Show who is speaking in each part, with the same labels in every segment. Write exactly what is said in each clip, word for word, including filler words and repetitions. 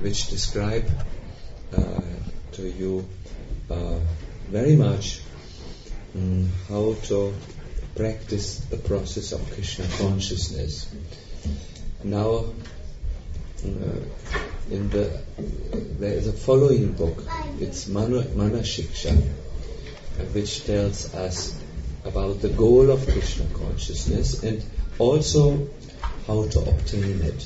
Speaker 1: which describe uh, to you uh, very much um, how to practice the process of Krishna consciousness. Now, uh, in the there is a following book. It's Mana, Mana Shiksha, uh, which tells us about the goal of Krishna consciousness and also how to obtain it.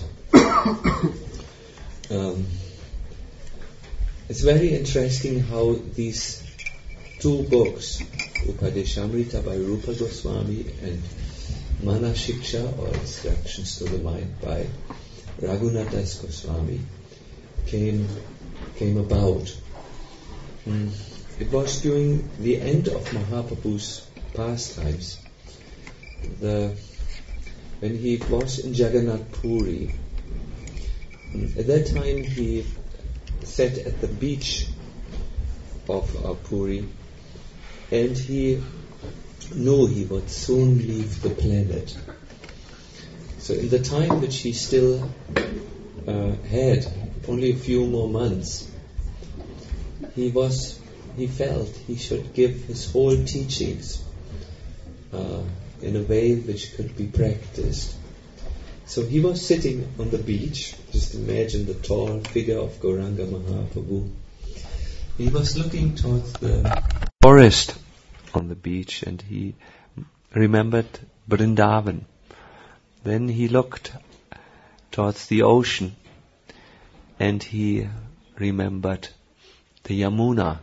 Speaker 1: um, it's very interesting how these two books, Upadeshamrita by Rupa Goswami and Mana Shiksha, or Instructions to the Mind by Raghunath Das Goswami, came came about. Mm. It was during the end of Mahaprabhu's pastimes, the when he was in Jagannath Puri. Mm. At that time he sat at the beach of uh, Puri, and he knew he would soon leave the planet. So in the time which he still uh, had, only a few more months, he was, he felt he should give his whole teachings uh, in a way which could be practiced. So he was sitting on the beach. Just imagine the tall figure of Gauranga Mahaprabhu. He was looking towards the forest on the beach, and he remembered Vrindavan. Then he looked towards the ocean, and he remembered the Yamuna.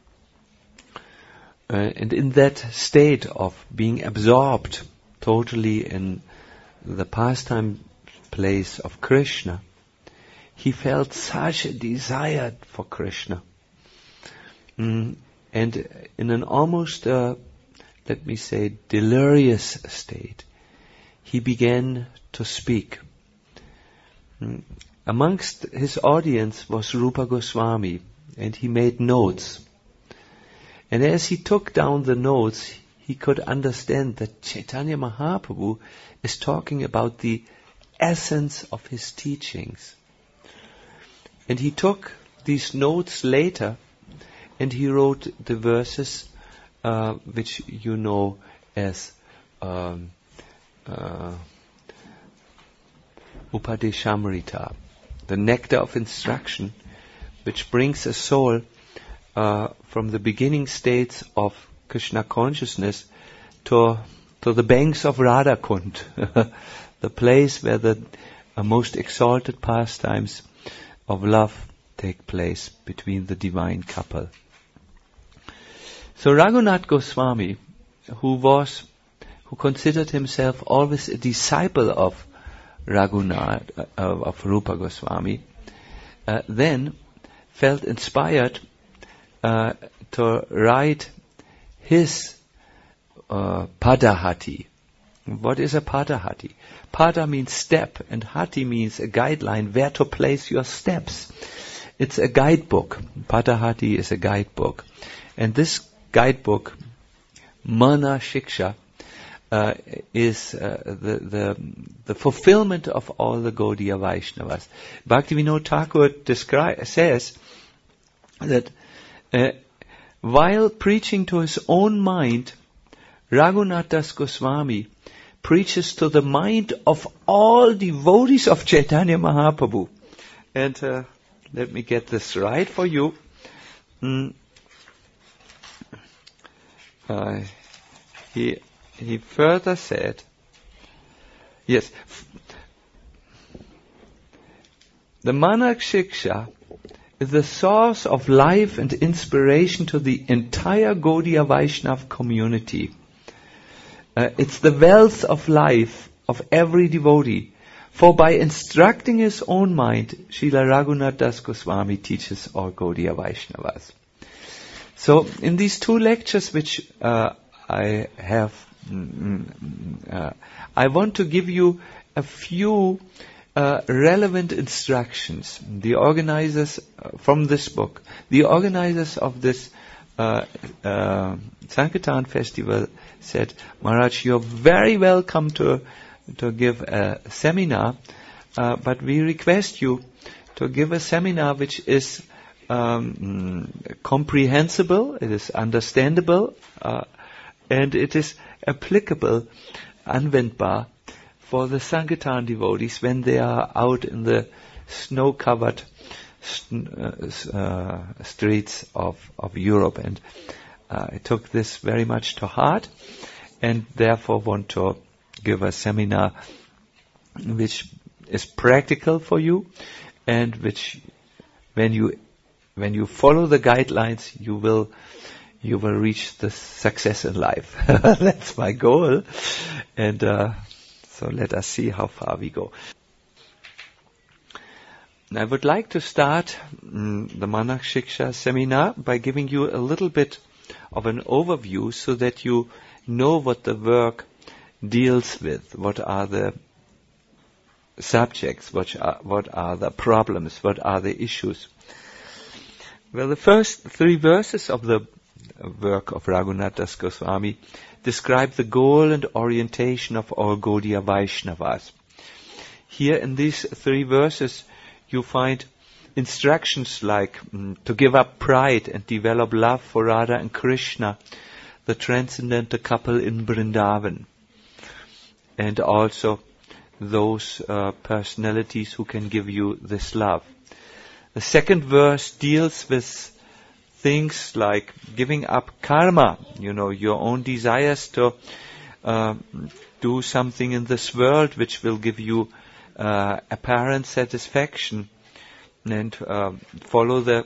Speaker 1: Uh, and in that state of being absorbed totally in the pastime place of Krishna, he felt such a desire for Krishna. Mm, and in an almost, uh, let me say, delirious state, he began to speak. Mm. Amongst his audience was Rupa Goswami, and he made notes. And as he took down the notes, he could understand that Chaitanya Mahaprabhu is talking about the essence of his teachings. And he took these notes later, and he wrote the verses uh, which you know as um, uh, Upadeshamrita, the nectar of instruction, which brings a soul uh, from the beginning states of Krishna consciousness to to the banks of Radhakund, the place where the uh, most exalted pastimes of love take place between the divine couple. So Raghunath Goswami, who was, who considered himself always a disciple of Raghunath, uh, of Rupa Goswami, uh, then felt inspired uh, to write his uh, Padahati. What is a Padahati? Pada means step, and Hati means a guideline where to place your steps. It's a guidebook. Padahati is a guidebook. And this guidebook, Mana Shiksha, uh, is uh, the, the the fulfillment of all the Gaudiya Vaishnavas. Bhaktivinoda Thakur descri- says that uh, while preaching to his own mind, Raghunath Das Goswami preaches to the mind of all devotees of Chaitanya Mahaprabhu. And uh, let me get this right for you. Mm. Uh, he he further said, yes, the Mana Shiksha is the source of life and inspiration to the entire Gaudiya Vaishnava community. Uh, it's the wealth of life of every devotee. For by instructing his own mind, Srila Raghunath Das Goswami teaches all Gaudiya Vaishnavas. So, in these two lectures which uh, I have, mm, uh, I want to give you a few uh, relevant instructions. The organizers uh, from this book, the organizers of this uh, uh, Sankirtan festival said, Maharaj, you're very welcome to to give a seminar, uh, but we request you to give a seminar which is um, comprehensible, it is understandable, uh, and it is applicable, anwendbar, for the Sankirtan devotees when they are out in the snow-covered st- uh, uh, streets of, of Europe. And uh, I took this very much to heart, and therefore want to give a seminar which is practical for you, and which, when you when you follow the guidelines, you will you will reach the success in life. That's my goal, and uh, so let us see how far we go. And I would like to start mm, the Manak Shiksha seminar by giving you a little bit of an overview, so that you know what the work deals with, what are the subjects, what are, what are the problems, what are the issues. Well, the first three verses of the work of Raghunath Das Goswami describe the goal and orientation of all Gaudiya Vaishnavas. Here in these three verses you find instructions like mm, to give up pride and develop love for Radha and Krishna, the transcendental couple in Vrindavan, and also those uh, personalities who can give you this love. The second verse deals with things like giving up karma, you know, your own desires to uh, do something in this world which will give you uh, apparent satisfaction, and uh, follow the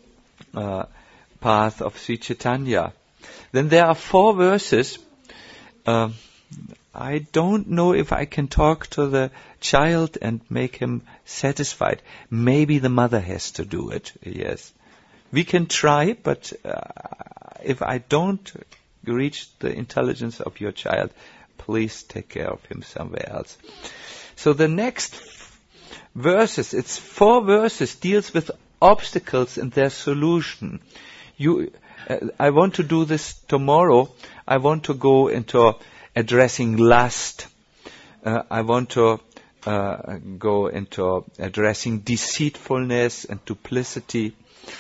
Speaker 1: uh, path of Sri Chaitanya. Then there are four verses. Uh, I don't know if I can talk to the child and make him satisfied. Maybe the mother has to do it, yes. We can try, but uh, if I don't reach the intelligence of your child, please take care of him somewhere else. So the next f- verses, it's four verses, deals with obstacles and their solution. You, uh, I want to do this tomorrow. I want to go into addressing lust. Uh, I want to uh, go into addressing deceitfulness and duplicity.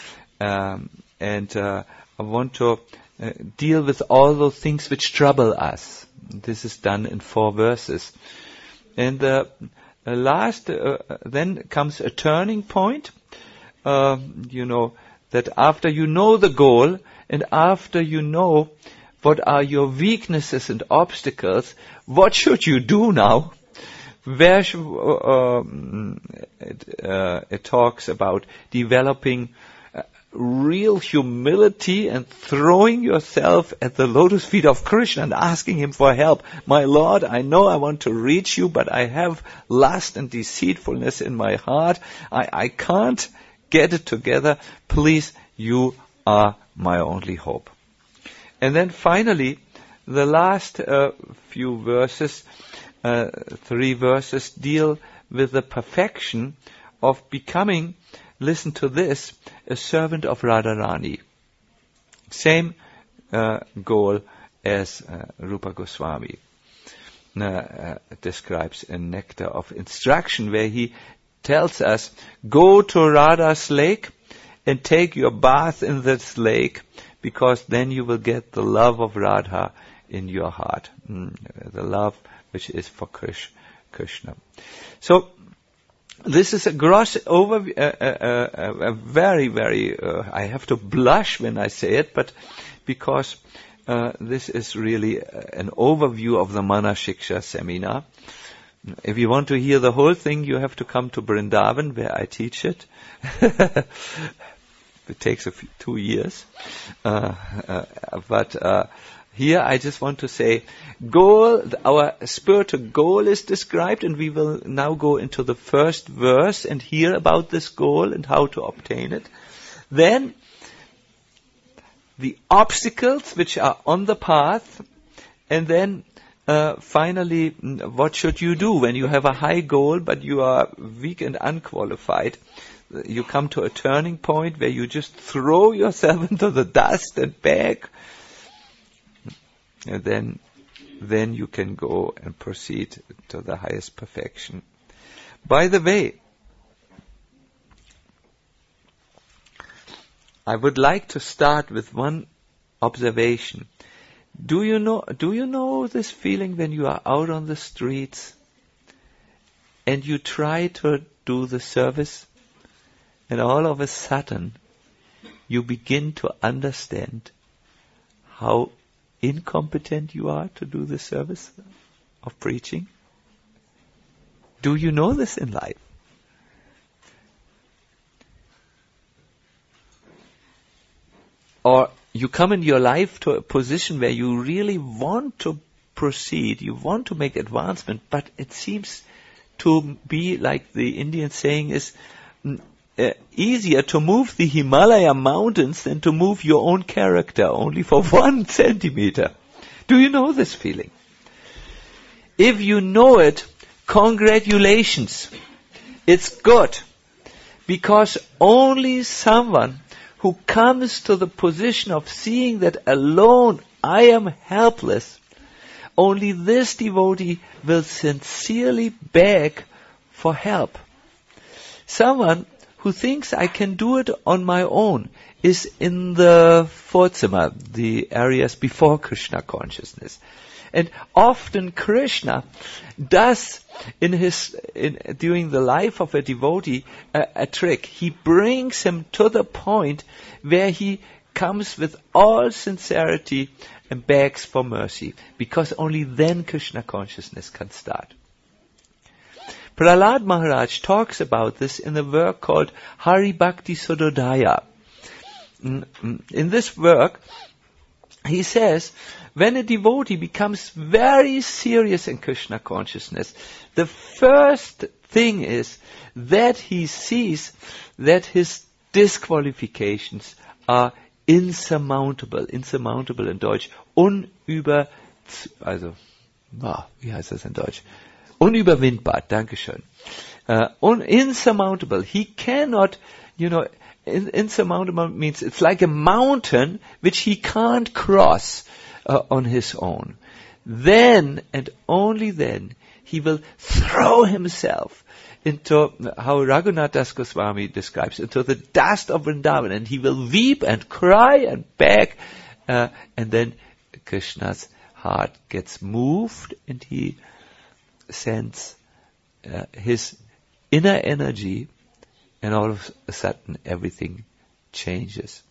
Speaker 1: Um, and uh, I want to uh, deal with all those things which trouble us. This is done in four verses. And the uh, last, uh, then comes a turning point. Uh, you know, that after you know the goal, and after you know what are your weaknesses and obstacles, what should you do now? Where should, uh, um, it, uh, it talks about developing uh, real humility and throwing yourself at the lotus feet of Krishna and asking him for help. My Lord, I know I want to reach you, but I have lust and deceitfulness in my heart. I, I can't get it together. Please, you are my only hope. And then finally, the last uh, few verses, uh, three verses, deal with the perfection of becoming, listen to this, a servant of Radharani. Same uh, goal as uh, Rupa Goswami uh, uh, describes in Nectar of Instruction, where he tells us, go to Radha's lake and take your bath in this lake, because then you will get the love of Radha in your heart. Mm, the love which is for Krish, Krishna. So, this is a gross overview, uh, uh, uh, a very, very, uh, I have to blush when I say it, but because uh, this is really an overview of the Manak Shiksha seminar. If you want to hear the whole thing, you have to come to Vrindavan, where I teach it. It takes a few, two years. Uh, uh, but uh, here I just want to say, goal, our spiritual goal is described, and we will now go into the first verse and hear about this goal and how to obtain it. Then, the obstacles which are on the path, and then uh, finally, what should you do when you have a high goal but you are weak and unqualified? You come to a turning point where you just throw yourself into the dust and beg. And then, then you can go and proceed to the highest perfection. By the way, I would like to start with one observation. Do you know, do you know this feeling when you are out on the streets and you try to do the service and all of a sudden you begin to understand how incompetent you are to do the service of preaching? Do you know this in life? Or you come in your life to a position where you really want to proceed, you want to make advancement, but it seems to be like the Indian saying is, uh, easier to move the Himalaya mountains than to move your own character, only for one centimeter. Do you know this feeling? If you know it, congratulations. It's good. Because only someone who comes to the position of seeing that alone I am helpless, only this devotee will sincerely beg for help. Someone who thinks I can do it on my own is in the Vorzimmer, the areas before Krishna consciousness. And often Krishna does in his in, during the life of a devotee a, a trick. He brings him to the point where he comes with all sincerity and begs for mercy, because only then Krishna consciousness can start. Prahlad Maharaj talks about this in a work called Hari Bhakti Sudodaya. In this work, he says, when a devotee becomes very serious in Krishna consciousness, the first thing is that he sees that his disqualifications are insurmountable. Insurmountable in Deutsch. Unüber, also, oh, wie heißt das in Deutsch? Unüberwindbar, Dankeschön. Uh, un- insurmountable. He cannot, you know, in- insurmountable means it's like a mountain which he can't cross uh, on his own. Then, and only then, he will throw himself into, how Raghunath Das Goswami describes, into the dust of Vrindavan, and he will weep and cry and beg, uh, and then Krishna's heart gets moved, and he sends uh, his inner energy, and all of a sudden everything changes.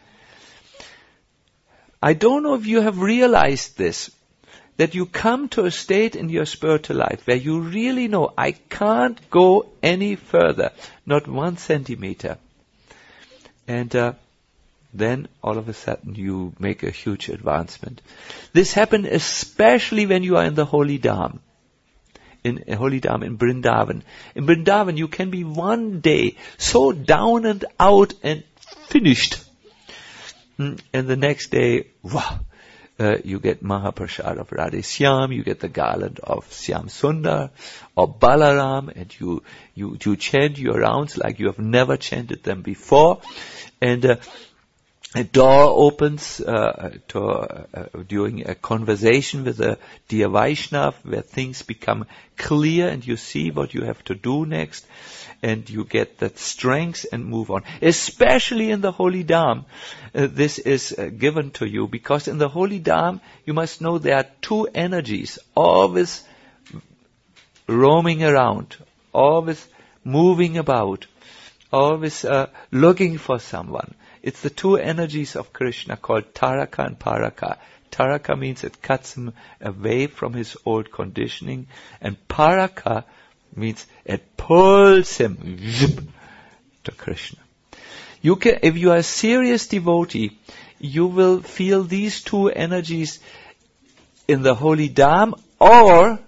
Speaker 1: I don't know if you have realized this, that you come to a state in your spiritual life where you really know, I can't go any further, not one centimeter. And uh, then all of a sudden you make a huge advancement. This happens especially when you are in the Holy Dham. In Holy Dham, in Vrindavan. In Vrindavan you can be one day so down and out and finished. And the next day, wow, uh, you get Mahaprasad of Radhe Syam, you get the garland of Syam Sundar or Balaram, and you, you, you chant your rounds like you have never chanted them before. And uh, a door opens uh, to, uh, during a conversation with a dear Vaishnav, where things become clear and you see what you have to do next, and you get that strength and move on. Especially in the Holy Dham, uh, this is uh, given to you, because in the Holy Dham, you must know there are two energies, always roaming around, always moving about, always uh, looking for someone. It's the two energies of Krishna called Taraka and Paraka. Taraka means it cuts him away from his old conditioning, and Paraka means it pulls him zip, to Krishna. You can, if you are a serious devotee, you will feel these two energies in the Holy Dham, or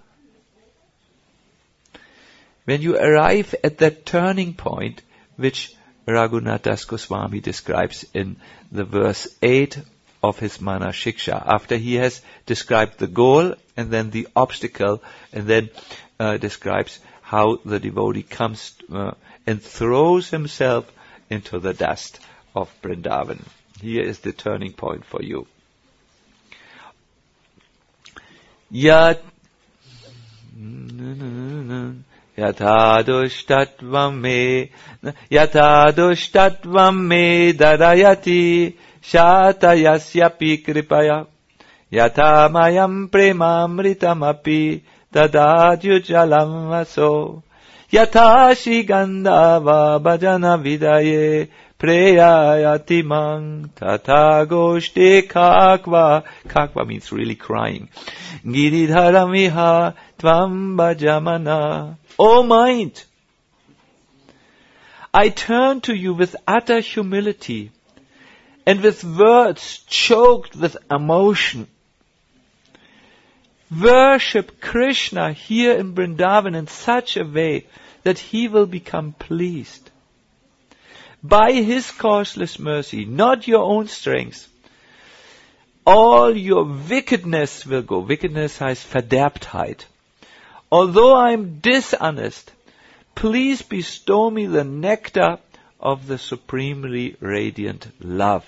Speaker 1: when you arrive at that turning point, which Raghunath Das Goswami describes in the verse eight of his Mana Shiksha, after he has described the goal and then the obstacle, and then uh, describes how the devotee comes uh, and throws himself into the dust of Vrindavan. Here is the turning point for you. Yat Yatha dushtatvam me, yatha dushtatvam me darayati, shata yasyapi kripaya, yatha mayam premamritam api, tadadyujalam vaso, yatha shigandhava bhajana vidaye, preyayati mang, tata goshte kakva. Kakva means really crying. Giridharamiha tvam bhajamana. O mind, I turn to you with utter humility and with words choked with emotion. Worship Krishna here in Vrindavan in such a way that he will become pleased. By his causeless mercy, not your own strength, all your wickedness will go. Wickedness heißt Verderbtheit. Although I am dishonest, please bestow me the nectar of the supremely radiant love.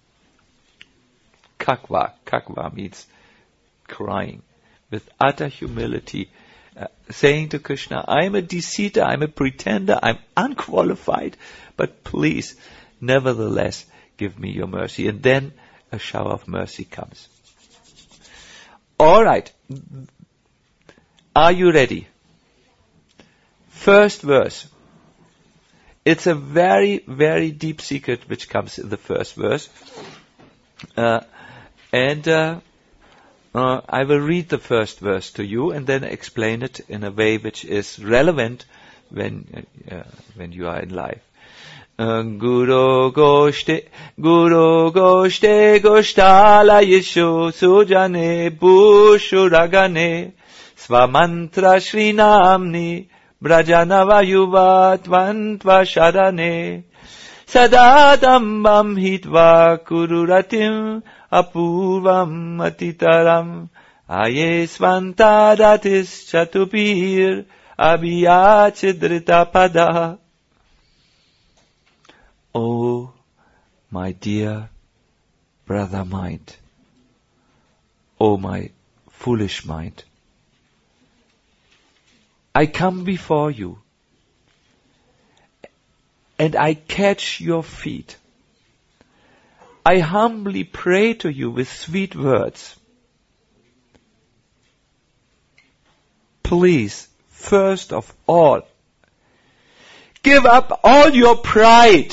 Speaker 1: Kakva. Kakva means crying. With utter humility, uh, saying to Krishna, I am a deceiver, I am a pretender, I am unqualified, but please, nevertheless, give me your mercy. And then a shower of mercy comes. Alright. Are you ready? First verse. It's a very, very deep secret which comes in the first verse. Uh, and uh, uh, I will read the first verse to you and then explain it in a way which is relevant when uh, when you are in life. Uh, Guru Goshte, Guru Goshte Goshtala Yeshu Sujane Bushuragane Svamantra Shrinamni Brajanava Yuvatvantva Sharane Sadadambam Hitva Kururatim Apurvam Atitaram Ayesvantadatis Chatupir Abhiyachidrita Pada. Oh, my dear brother mind, oh my foolish mind, I come before you and I catch your feet. I humbly pray to you with sweet words. Please, first of all, give up all your pride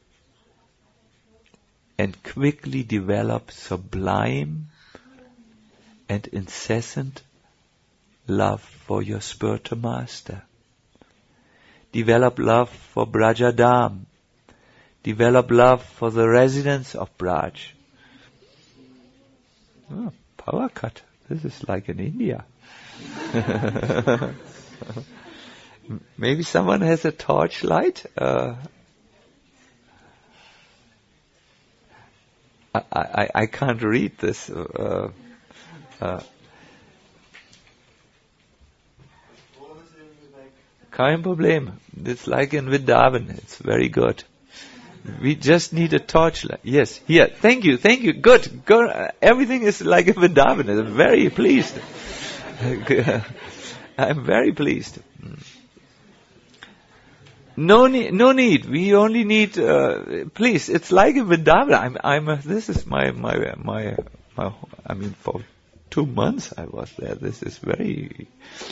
Speaker 1: and quickly develop sublime and incessant love for your spiritual master. Develop love for Brajadam. Develop love for the residents of Braj. Oh, power cut. This is like in India. Maybe someone has a torchlight. Uh, I, I, I can't read this. Uh, uh, Kein Problem. It's like in Vrindavan. It's very good. We just need a torchlight. Yes, here. Thank you, thank you. Good. Good. Uh, everything is like in Vrindavan. I'm very pleased. I'm very pleased. No need, no need. We only need, uh, please, it's like in Vrindavan. I'm, I'm, uh, this is my, my, my, my, I mean, for two months I was there. This is very,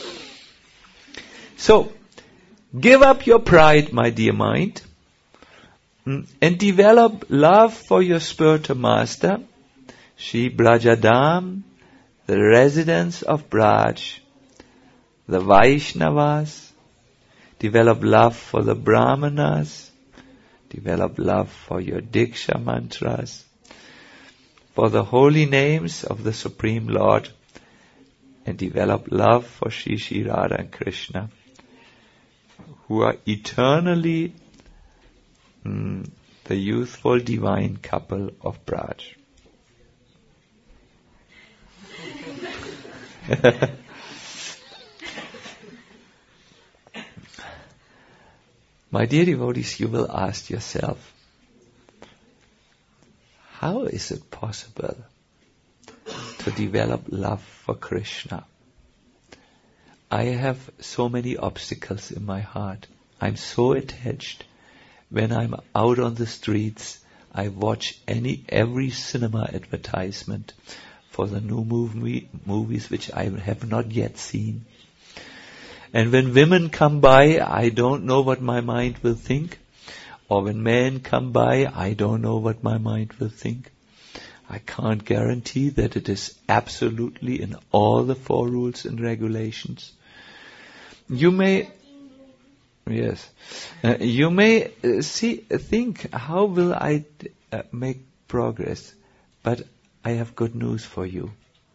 Speaker 1: so, give up your pride, my dear mind, and develop love for your spiritual master, Shri Brajadam, the residents of Braj, the Vaishnavas. Develop love for the Brahmanas. Develop love for your Diksha mantras. For the holy names of the Supreme Lord. And develop love for Shri Shri Radha and Krishna, who are eternally mm, the youthful divine couple of Braj. My dear devotees, you will ask yourself, how is it possible to develop love for Krishna? I have so many obstacles in my heart. I'm so attached. When I'm out on the streets, I watch any every cinema advertisement for the new movie, movies which I have not yet seen. And when women come by, I don't know what my mind will think. Or when men come by, I don't know what my mind will think. I can't guarantee that it is absolutely in all the four rules and regulations. You may, yes, uh, you may uh, see, think, how will I uh, make progress? But I have good news for you.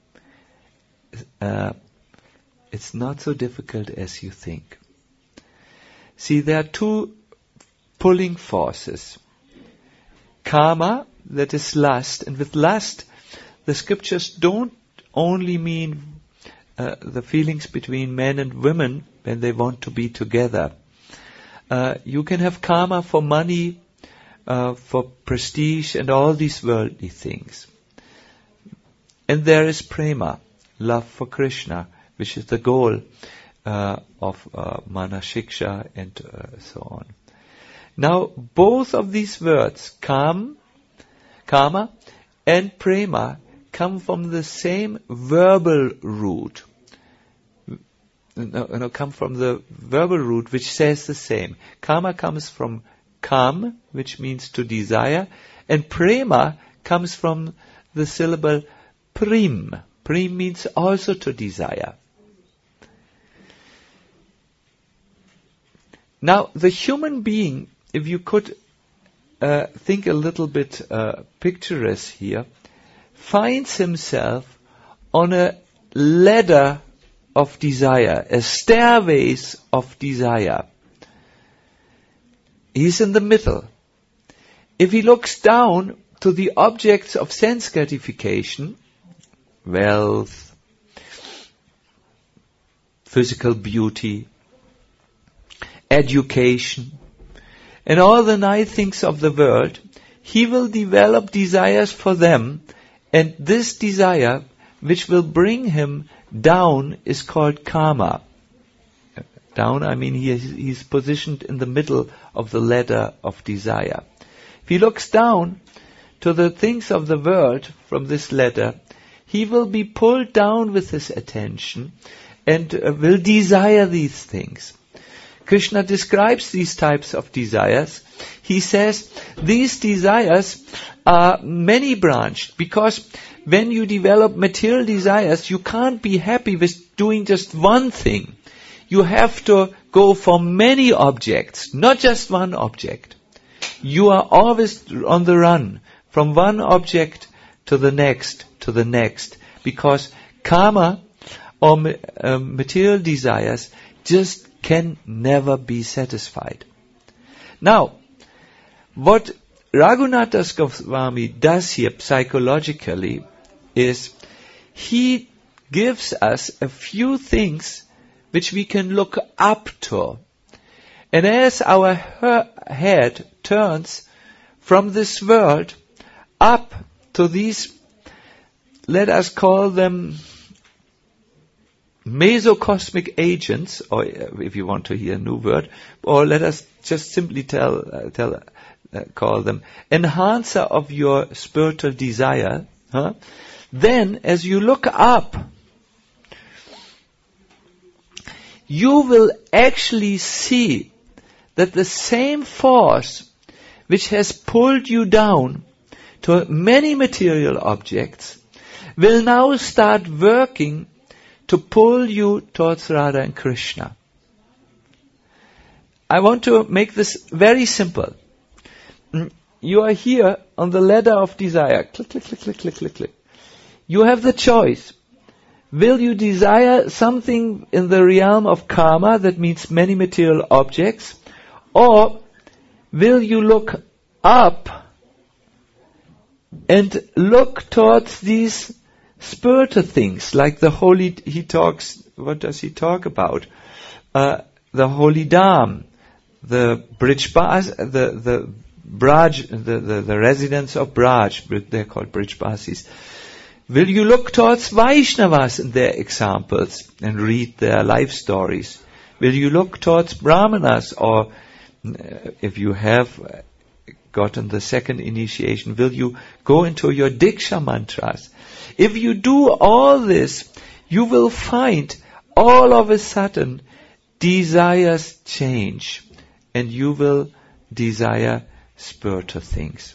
Speaker 1: Uh, it's not so difficult as you think. See, there are two pulling forces. Karma, that is lust, and with lust, the scriptures don't only mean uh, the feelings between men and women when they want to be together. Uh, you can have karma for money, uh, for prestige, and all these worldly things. And there is prema, love for Krishna, which is the goal uh, of uh, manashiksha and uh, so on. Now, both of these words, kam, karma and prema, come from the same verbal root. No, no, come from the verbal root which says the same. Karma comes from kam, which means to desire, and prema comes from the syllable prim. Prim means also to desire. Now, the human being, if you could uh, think a little bit uh, picturesque here, finds himself on a ladder of desire, a stairways of desire. He's in the middle. If he looks down to the objects of sense gratification, wealth, physical beauty, education, and all the nice things of the world, he will develop desires for them, and this desire, which will bring him down, is called karma. Down, I mean he is, he's positioned in the middle of the ladder of desire. If he looks down to the things of the world from this ladder, he will be pulled down with his attention and uh, will desire these things. Krishna describes these types of desires. He says these desires are many-branched, because when you develop material desires, you can't be happy with doing just one thing. You have to go for many objects, not just one object. You are always on the run from one object to the next, to the next, because karma or uh, material desires just can never be satisfied. Now, what Raghunatha Goswami does here psychologically is he gives us a few things which we can look up to. And as our he- head turns from this world up to these, let us call them mesocosmic agents, or if you want to hear a new word, or let us just simply tell, uh, tell, uh, call them enhancer of your spiritual desire, huh? Then, as you look up, you will actually see that the same force which has pulled you down to many material objects will now start working to pull you towards Radha and Krishna. I want to make this very simple. You are here on the ladder of desire. Click, click, click, click, click, click, click. You have the choice. Will you desire something in the realm of karma, that means many material objects, or will you look up and look towards these spiritual things, like the holy, he talks, what does he talk about? Uh, the holy dham, the Brijbas, the, the Braj, the, the, the residents of Braj, they're called Brijbasis. Will you look towards Vaishnavas and their examples and read their life stories? Will you look towards Brahmanas, or uh, if you have gotten the second initiation, will you go into your Diksha mantras? If you do all this, you will find all of a sudden desires change, and you will desire spiritual things.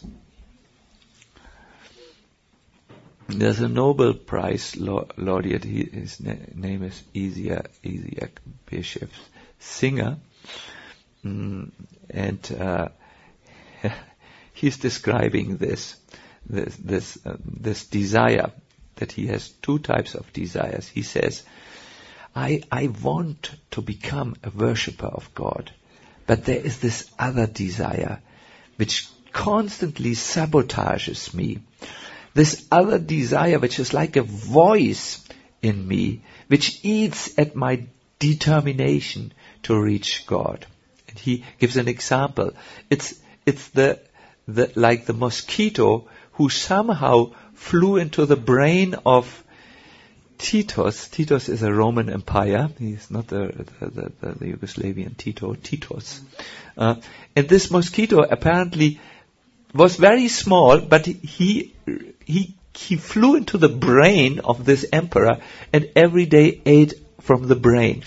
Speaker 1: There's a Nobel Prize laureate, he, his na- name is Isaac, Isaac Bishop Singer, mm, and uh, he's describing this, this, this, uh, this desire, that he has two types of desires. He says, I, I want to become a worshipper of God, but there is this other desire which constantly sabotages me. This other desire which is like a voice in me, which eats at my determination to reach God. And he gives an example. It's, it's the, the, like the mosquito who somehow flew into the brain of Titus. Titus is a Roman Empire. He's not the, the, the, the Yugoslavian Tito, Titus. Uh, and this mosquito apparently was very small, but he, he, he flew into the brain of this emperor and every day ate from the brain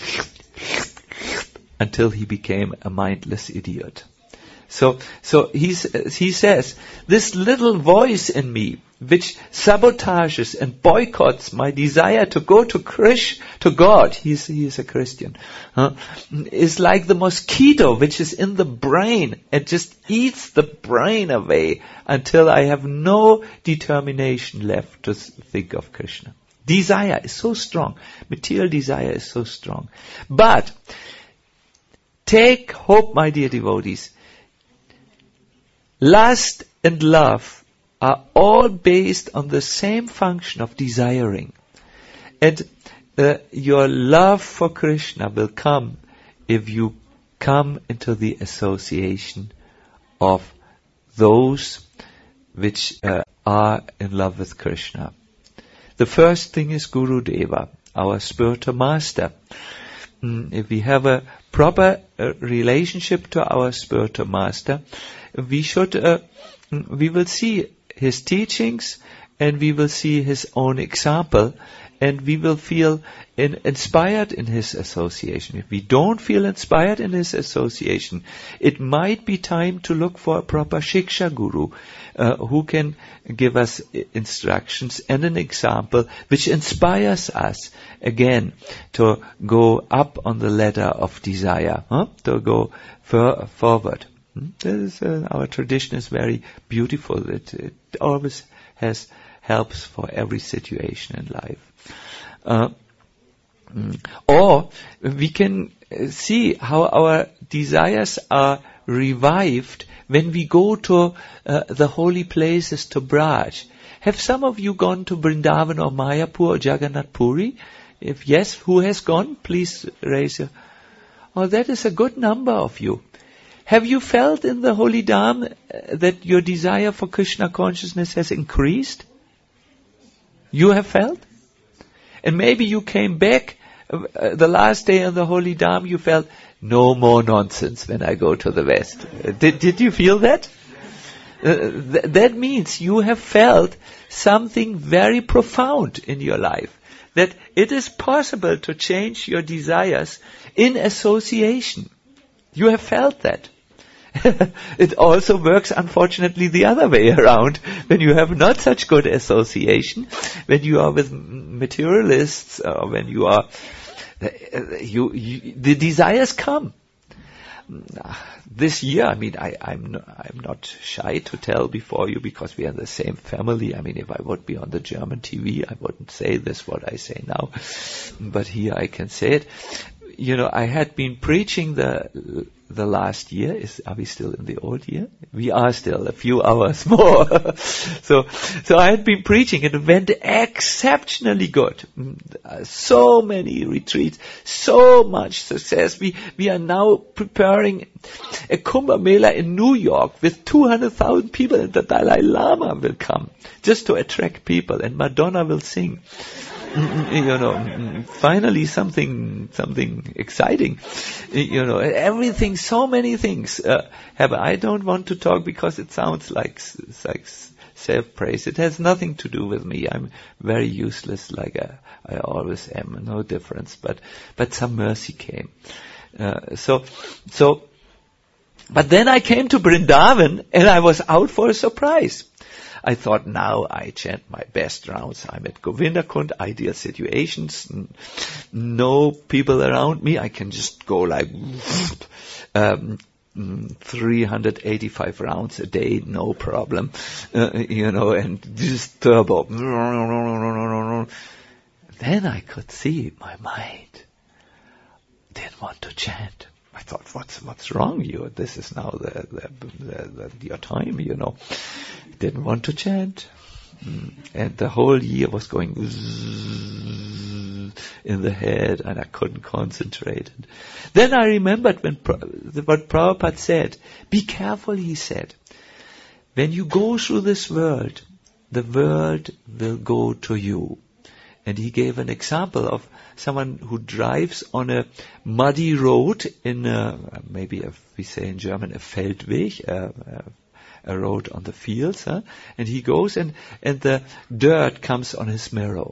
Speaker 1: until he became a mindless idiot. So, so he's, he says, this little voice in me, which sabotages and boycotts my desire to go to Krish, to God, he's, he is a Christian, huh, is like the mosquito which is in the brain and just eats the brain away until I have no determination left to think of Krishna. Desire is so strong. Material desire is so strong. But, take hope, my dear devotees. Lust and love are all based on the same function of desiring. And uh, your love for Krishna will come if you come into the association of those which uh, are in love with Krishna. The first thing is Guru Deva, our spiritual master. Mm, if we have a proper uh, relationship to our spiritual master, we should, uh, we will see his teachings and we will see his own example and we will feel in, inspired in his association. If we don't feel inspired in his association, it might be time to look for a proper Shiksha Guru uh, who can give us instructions and an example which inspires us again to go up on the ladder of desire, huh? to go fur- forward. This is, uh, our tradition is very beautiful. It, it always has helps for every situation in life. Uh, or we can see how our desires are revived when we go to uh, the holy places to Braj. Have some of you gone to Vrindavan or Mayapur or Jagannath Puri? If yes, who has gone? Please raise your... Oh, that is a good number of you. Have you felt in the Holy Dham uh, that your desire for Krishna consciousness has increased? You have felt? And maybe you came back uh, uh, the last day on the Holy Dham, you felt, no more nonsense when I go to the West. Uh, did, did you feel that? Uh, th- that means you have felt something very profound in your life. That it is possible to change your desires in association. You have felt that. It also works, unfortunately, the other way around. When you have not such good association, when you are with materialists, or when you are, you, you the desires come. This year, I mean, I, I'm not, I'm not shy to tell before you because we are the same family. I mean, if I would be on the German T V, I wouldn't say this what I say now, but here I can say it. you know, I had been preaching the the last year. Is are we still in the old year? We are still a few hours more. so, so I had been preaching, and it went exceptionally good. So many retreats, so much success. We we are now preparing a Kumbh Mela in New York with two hundred thousand people, and the Dalai Lama will come just to attract people, and Madonna will sing. You know, finally something, something exciting. You know, everything, so many things. Uh, have, I don't want to talk because it sounds like, like self-praise. It has nothing to do with me. I'm very useless, like I, I always am. No difference. But, but some mercy came. Uh, so, so, but then I came to Vrindavan and I was out for a surprise. I thought, now I chant my best rounds. I'm at Govindakund, ideal situations, n- no people around me. I can just go like um, three hundred eighty-five rounds a day, no problem, uh, you know, and just turbo. Then I could see my mind didn't want to chant. I thought, what's what's wrong? You, this is now the, the, the, the your time, you know. Didn't want to chant, mm. and the whole year was going in the head, and I couldn't concentrate. Then I remembered when what Prabhupada said. Be careful, he said. When you go through this world, the world will go to you. And he gave an example of someone who drives on a muddy road in a, maybe a, we say in German, a Feldweg, a, a, a road on the fields, huh? And he goes and, and the dirt comes on his mirror.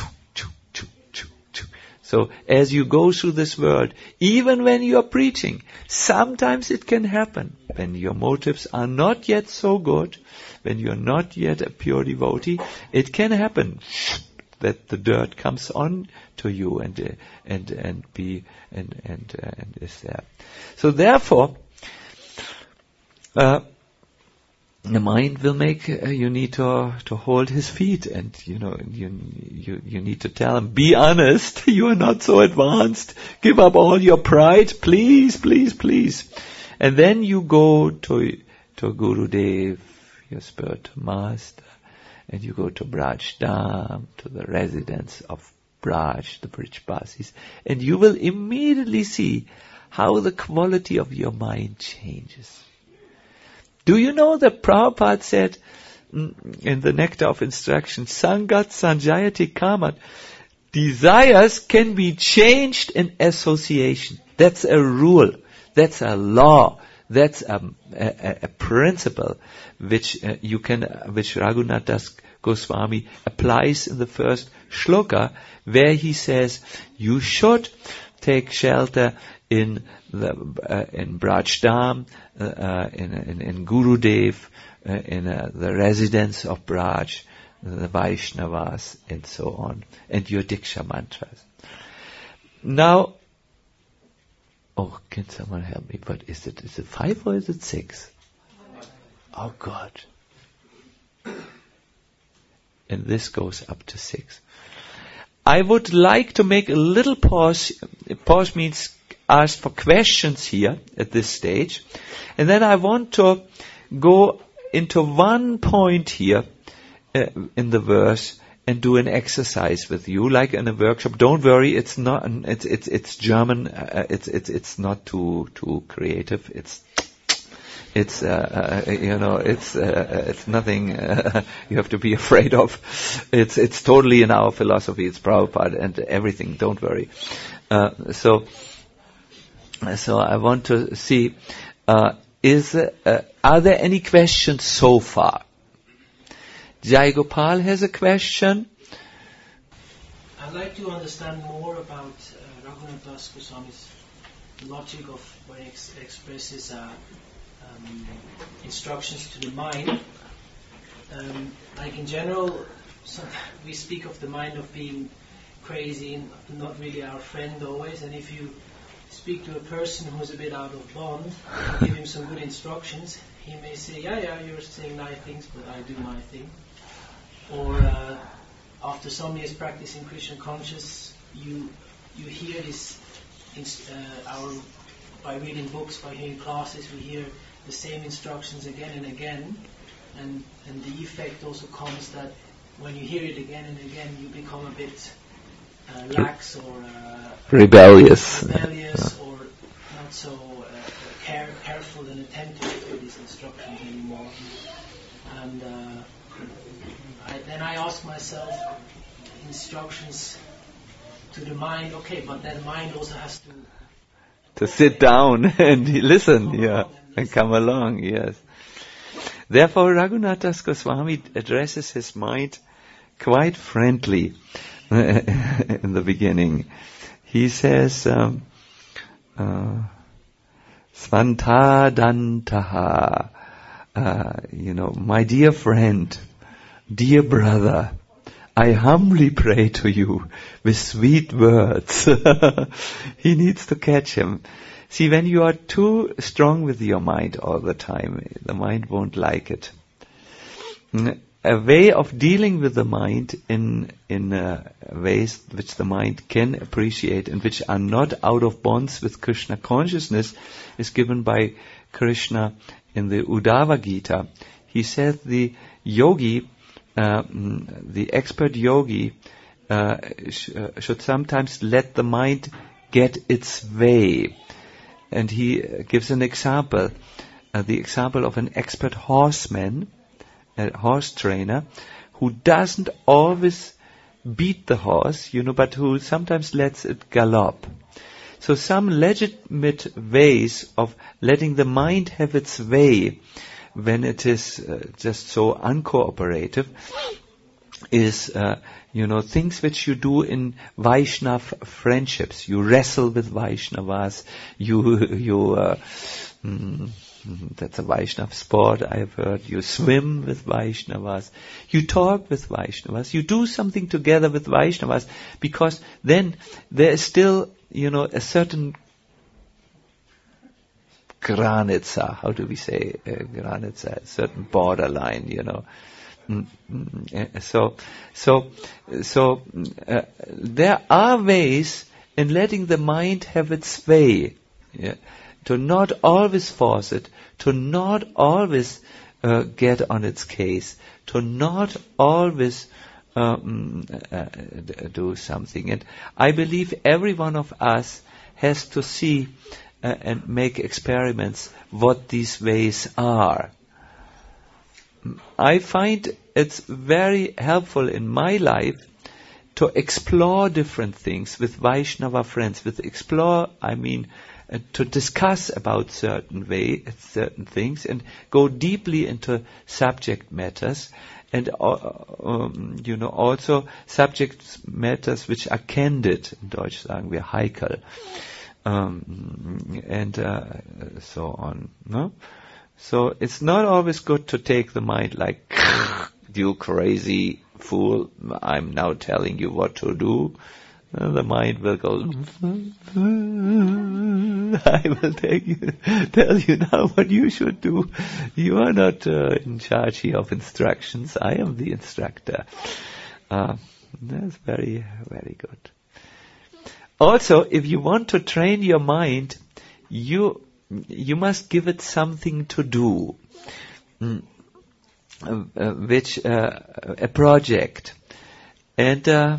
Speaker 1: So as you go through this world, even when you are preaching, sometimes it can happen when your motives are not yet so good, when you are not yet a pure devotee, it can happen that the dirt comes on to you and uh, and and be and and uh, and is there. So therefore, uh, the mind will make uh, you need to to hold his feet, and you know you you you need to tell him, be honest, you are not so advanced. Give up all your pride, please, please, please. And then you go to to Gurudev, your spiritual master. And you go to Braj Dham, to the residence of Braj, the Brijbasis, and you will immediately see how the quality of your mind changes. Do you know that Prabhupada said in the Nectar of Instruction, Sangat Sanjayati Kamat, desires can be changed in association. That's a rule. That's a law. That's a, a, a principle which uh, you can, uh, which Raghunath Das Goswami applies in the first shloka, where he says you should take shelter in the uh, in Braj Dham, uh, uh, in, in in Gurudev, uh, in uh, the residence of Braj, the Vaishnavas, and so on, and your Diksha mantras. Now. Oh, can someone help me? What is it? Is it five or is it six? Oh God. And this goes up to six. I would like to make a little pause. Pause means ask for questions here at this stage. And then I want to go into one point here uh, in the verse and do an exercise with you, like in a workshop. Don't worry, it's not. It's it's it's German. Uh, it's it's it's not too too creative. It's it's uh, uh, you know it's uh, it's nothing uh, you have to be afraid of. It's it's totally in our philosophy. It's Prabhupada and everything. Don't worry. Uh, so so I want to see. Uh, is uh, are there any questions so far? Jai Gopal has a question.
Speaker 2: I'd like to understand more about uh, Raghunath Das Goswami's logic of when he ex- expresses uh, um, instructions to the mind. Um, like in general, so we speak of the mind of being crazy and not really our friend always. And if you speak to a person who's a bit out of bond, and give him some good instructions, he may say, yeah, yeah, you're saying nice things, but I do my thing. Or uh, after some years practicing Krishna conscious, you you hear this inst- uh, our by reading books, by hearing classes, we hear the same instructions again and again, and and the effect also comes that when you hear it again and again, you become a bit uh, lax or uh,
Speaker 1: rebellious,
Speaker 2: rebellious or not so uh, care, careful and attentive to these instructions anymore. And uh, I, then I ask myself, instructions to the mind, okay, but then mind also has to
Speaker 1: to sit down and listen, yeah,
Speaker 2: and,
Speaker 1: and come along, yes. Therefore, Raghunath Das Goswami addresses his mind quite friendly in the beginning. He says, um, uh, Svantadantaha, uh, you know, my dear friend, dear brother, I humbly pray to you with sweet words. He needs to catch him. See, when you are too strong with your mind all the time, the mind won't like it. A way of dealing with the mind in in uh, ways which the mind can appreciate and which are not out of bonds with Krishna consciousness is given by Krishna in the Uddhava Gita. He said the yogi, uh, the expert yogi, uh, sh- uh, should sometimes let the mind get its way. And he uh, gives an example, uh, the example of an expert horseman, a horse trainer, who doesn't always beat the horse, you know, but who sometimes lets it gallop. So some legitimate ways of letting the mind have its way when it is uh, just so uncooperative is, uh, you know, things which you do in Vaishnav friendships. You wrestle with Vaishnavas, you, you, uh, mm, that's a Vaishnav sport, I've heard. You swim with Vaishnavas. You talk with Vaishnavas. You do something together with Vaishnavas, because then there is still, you know, a certain granitsa. How do we say uh, granitsa? A certain borderline, you know. So, so, so uh, there are ways in letting the mind have its way. Yeah. To not always force it, to not always uh, get on its case, to not always um, uh, do something. And I believe every one of us has to see uh, and make experiments what these ways are. I find it's very helpful in my life to explore different things with Vaishnava friends. With explore, I mean uh, to discuss about certain way, certain things, and go deeply into subject matters, and uh, um, you know also subject matters which are candid. In Deutsch sagen wir heikel, um, and uh, so on. No. So it's not always good to take the mind like, you crazy fool, I'm now telling you what to do. And the mind will go, I will take you, tell you now what you should do. You are not uh, in charge here of instructions. I am the instructor. Uh, that's very, very good. Also, if you want to train your mind, you you must give it something to do, mm, uh, uh, which uh, a project. And uh,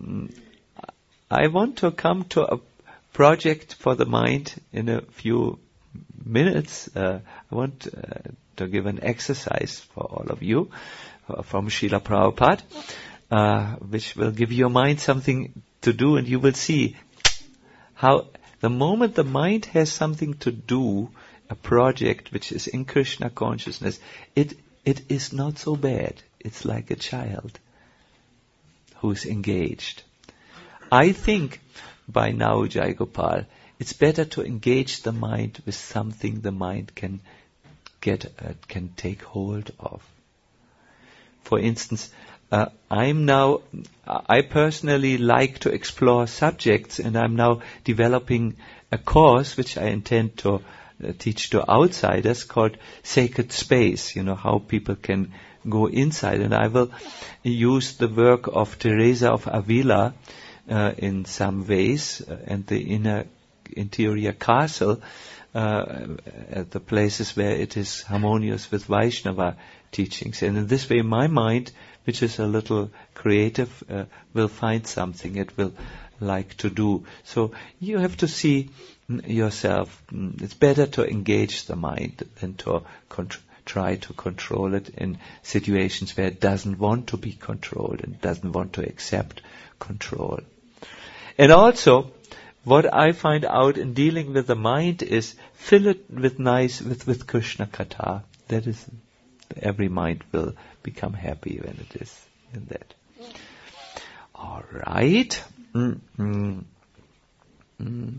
Speaker 1: I want to come to a project for the mind in a few minutes. Uh, I want uh, to give an exercise for all of you uh, from Srila Prabhupada, uh, which will give your mind something to do, and you will see how the moment the mind has something to do, a project which is in Krishna consciousness, it it is not so bad. It's like a child who is engaged. I think by now, Jai Gopal, it's better to engage the mind with something the mind can get, uh, can take hold of. For instance, uh, I'm now, I personally like to explore subjects, and I'm now developing a course which I intend to uh, teach to outsiders called Sacred Space, you know, how people can go inside. And I will use the work of Teresa of Avila uh, in some ways, uh, and the inner interior castle, uh, at the places where it is harmonious with Vaishnava teachings. And in this way, my mind, which is a little creative, uh, will find something it will like to do. So you have to see yourself. It's better to engage the mind than to contr- try to control it in situations where it doesn't want to be controlled and doesn't want to accept control. And also, what I find out in dealing with the mind is fill it with nice, with, with Krishna Katha. That is, every mind will become happy when it is in that. All right. Mm-hmm. Mm.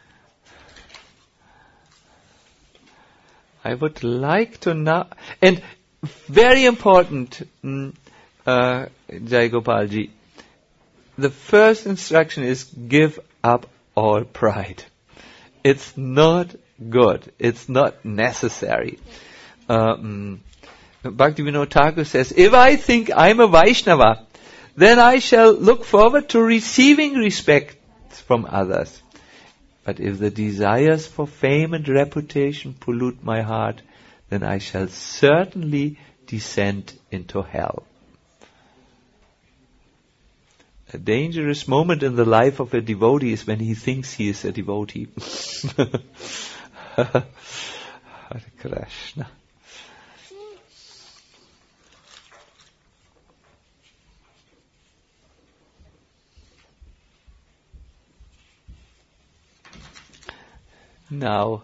Speaker 1: I would like to know, and very important, mm, uh, Jai Gopalji, the first instruction is give up all pride. It's not good. It's not necessary. Um, Bhaktivinoda Thakur says, if I think I'm a Vaishnava, then I shall look forward to receiving respect from others. But if the desires for fame and reputation pollute my heart, then I shall certainly descend into hell. A dangerous moment in the life of a devotee is when he thinks he is a devotee. Hare Krishna. Now,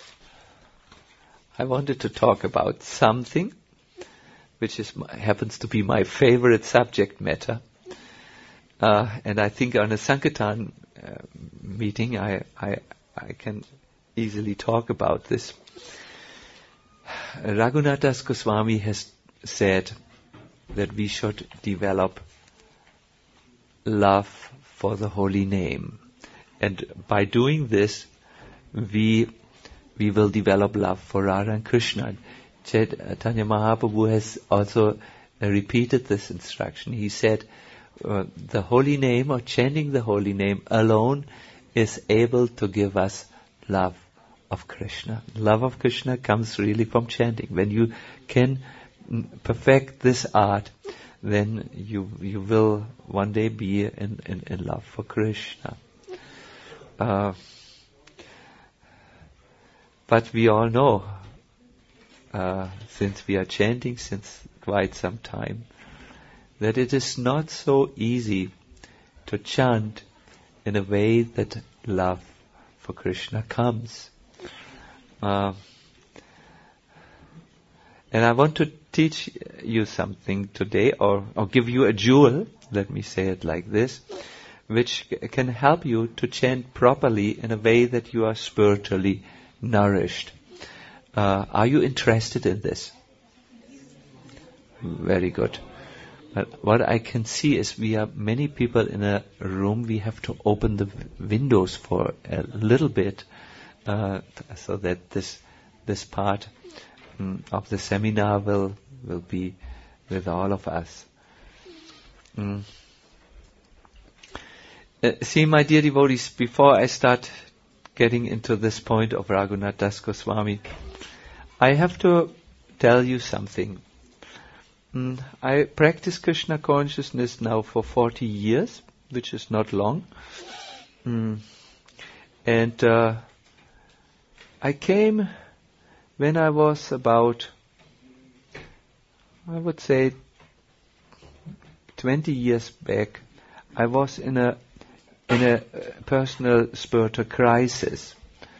Speaker 1: I wanted to talk about something which is happens to be my favorite subject matter. Uh, and I think on a Sankirtan uh, meeting, I, I, I can easily talk about this. Raghunath Das Goswami has said that we should develop love for the holy name. And by doing this, we we will develop love for Radha and Krishna. Chaitanya Mahaprabhu has also uh, repeated this instruction. He said, uh, the holy name or chanting the holy name alone is able to give us love of Krishna. Love of Krishna comes really from chanting. When you can perfect this art, then you you will one day be in, in, in love for Krishna. Uh, But we all know, uh, since we are chanting since quite some time, that it is not so easy to chant in a way that love for Krishna comes. Uh, and I want to teach you something today, or, or give you a jewel, let me say it like this, which c- can help you to chant properly in a way that you are spiritually nourished. Uh, are you interested in this? Very good. But what I can see is we are many people in a room. We have to open the windows for a little bit, uh, so that this this part mm, of the seminar will will be with all of us. Mm. Uh, see, my dear devotees, before I start getting into this point of Raghunath Das Goswami, I have to tell you something. Mm, I practice Krishna consciousness now for forty years, which is not long. Mm. And uh, I came when I was about, I would say, twenty years back. I was in a in a personal spiritual crisis.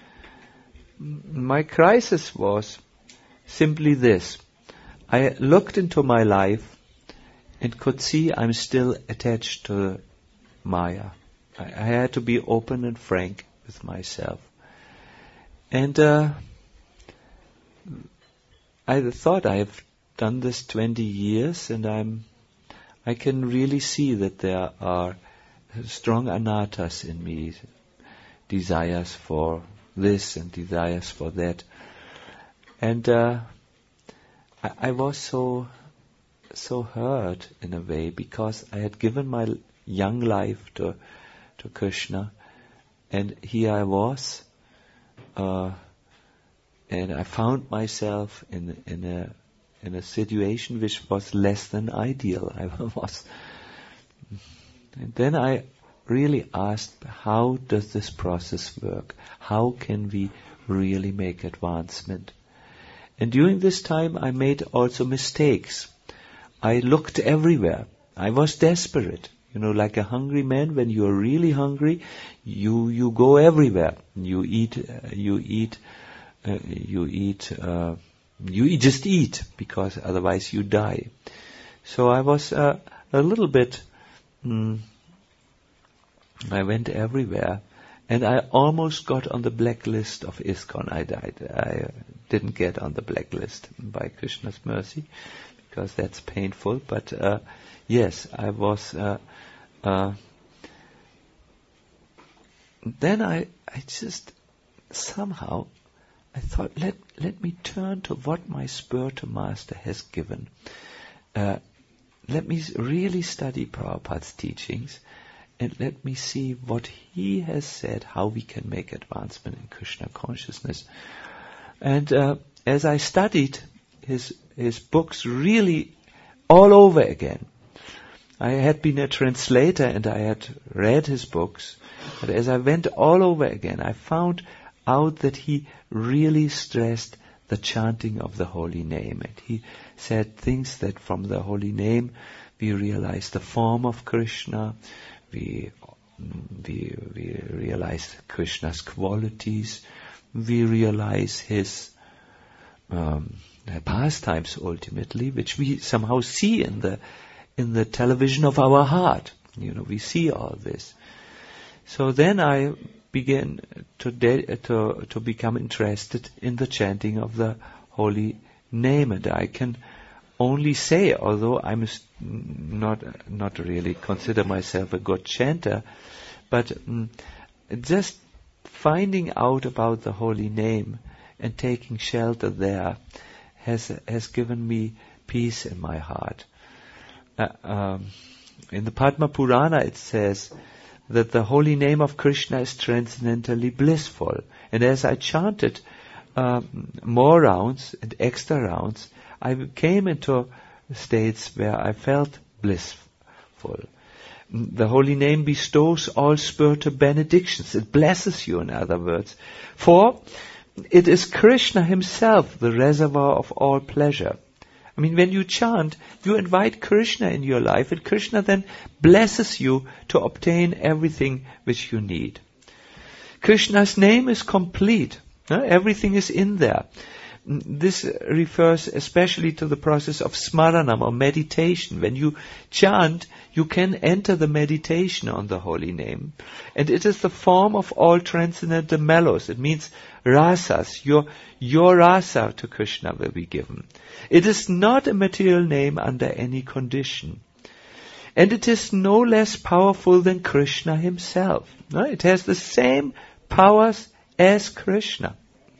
Speaker 1: My crisis was simply this. I looked into my life and could see I'm still attached to Maya. I, I had to be open and frank with myself. And uh, I thought I have done this twenty years, and I'm I can really see that there are strong anarthas in me, desires for this and desires for that. And uh, I, I was so so hurt in a way, because I had given my young life to to Krishna, and here I was, uh, and I found myself in in a in a situation which was less than ideal. I was, and then I really asked, how does this process work? How can we really make advancement? And during this time, I made also mistakes. I looked everywhere. I was desperate. You know, like a hungry man, when you are really hungry, you you go everywhere. You eat, uh, you eat, uh, you eat, uh, you eat, just eat, because otherwise you die. So I was uh, a little bit, mm, I went everywhere, and I almost got on the blacklist of ISKCON. I died. I uh, didn't get on the blacklist by Krishna's mercy, because that's painful. But uh, yes, I was. Uh, uh, then I, I just somehow I thought, let let me turn to what my spiritual master has given. Uh, let me really study Prabhupada's teachings, and let me see what he has said, how we can make advancement in Krishna consciousness. And uh, as I studied his his books really all over again, I had been a translator and I had read his books, but as I went all over again, I found out that he really stressed the chanting of the holy name. And he said things that from the holy name we realize the form of Krishna, we we we realize Krishna's qualities, we realize his um, pastimes ultimately, which we somehow see in the in the television of our heart. You know, we see all this. So then I began to de- to to become interested in the chanting of the holy name, and I can only say, although I'm not not really consider myself a good chanter, but um, just finding out about the holy name and taking shelter there has has given me peace in my heart. Uh, um, in the Padma Purana it says that the holy name of Krishna is transcendently blissful. And as I chanted um, more rounds and extra rounds, I came into states where I felt blissful. The holy name bestows all spiritual benedictions. It blesses you, in other words. For it is Krishna himself, the reservoir of all pleasure. I mean, when you chant, you invite Krishna in your life, and Krishna then blesses you to obtain everything which you need. Krishna's name is complete. Uh, everything is in there. This refers especially to the process of smaranam, or meditation. When you chant, you can enter the meditation on the holy name. And it is the form of all transcendental mellows. It means rasas. Your, your rasa to Krishna will be given. It is not a material name under any condition. And it is no less powerful than Krishna himself. No? It has the same powers as Krishna.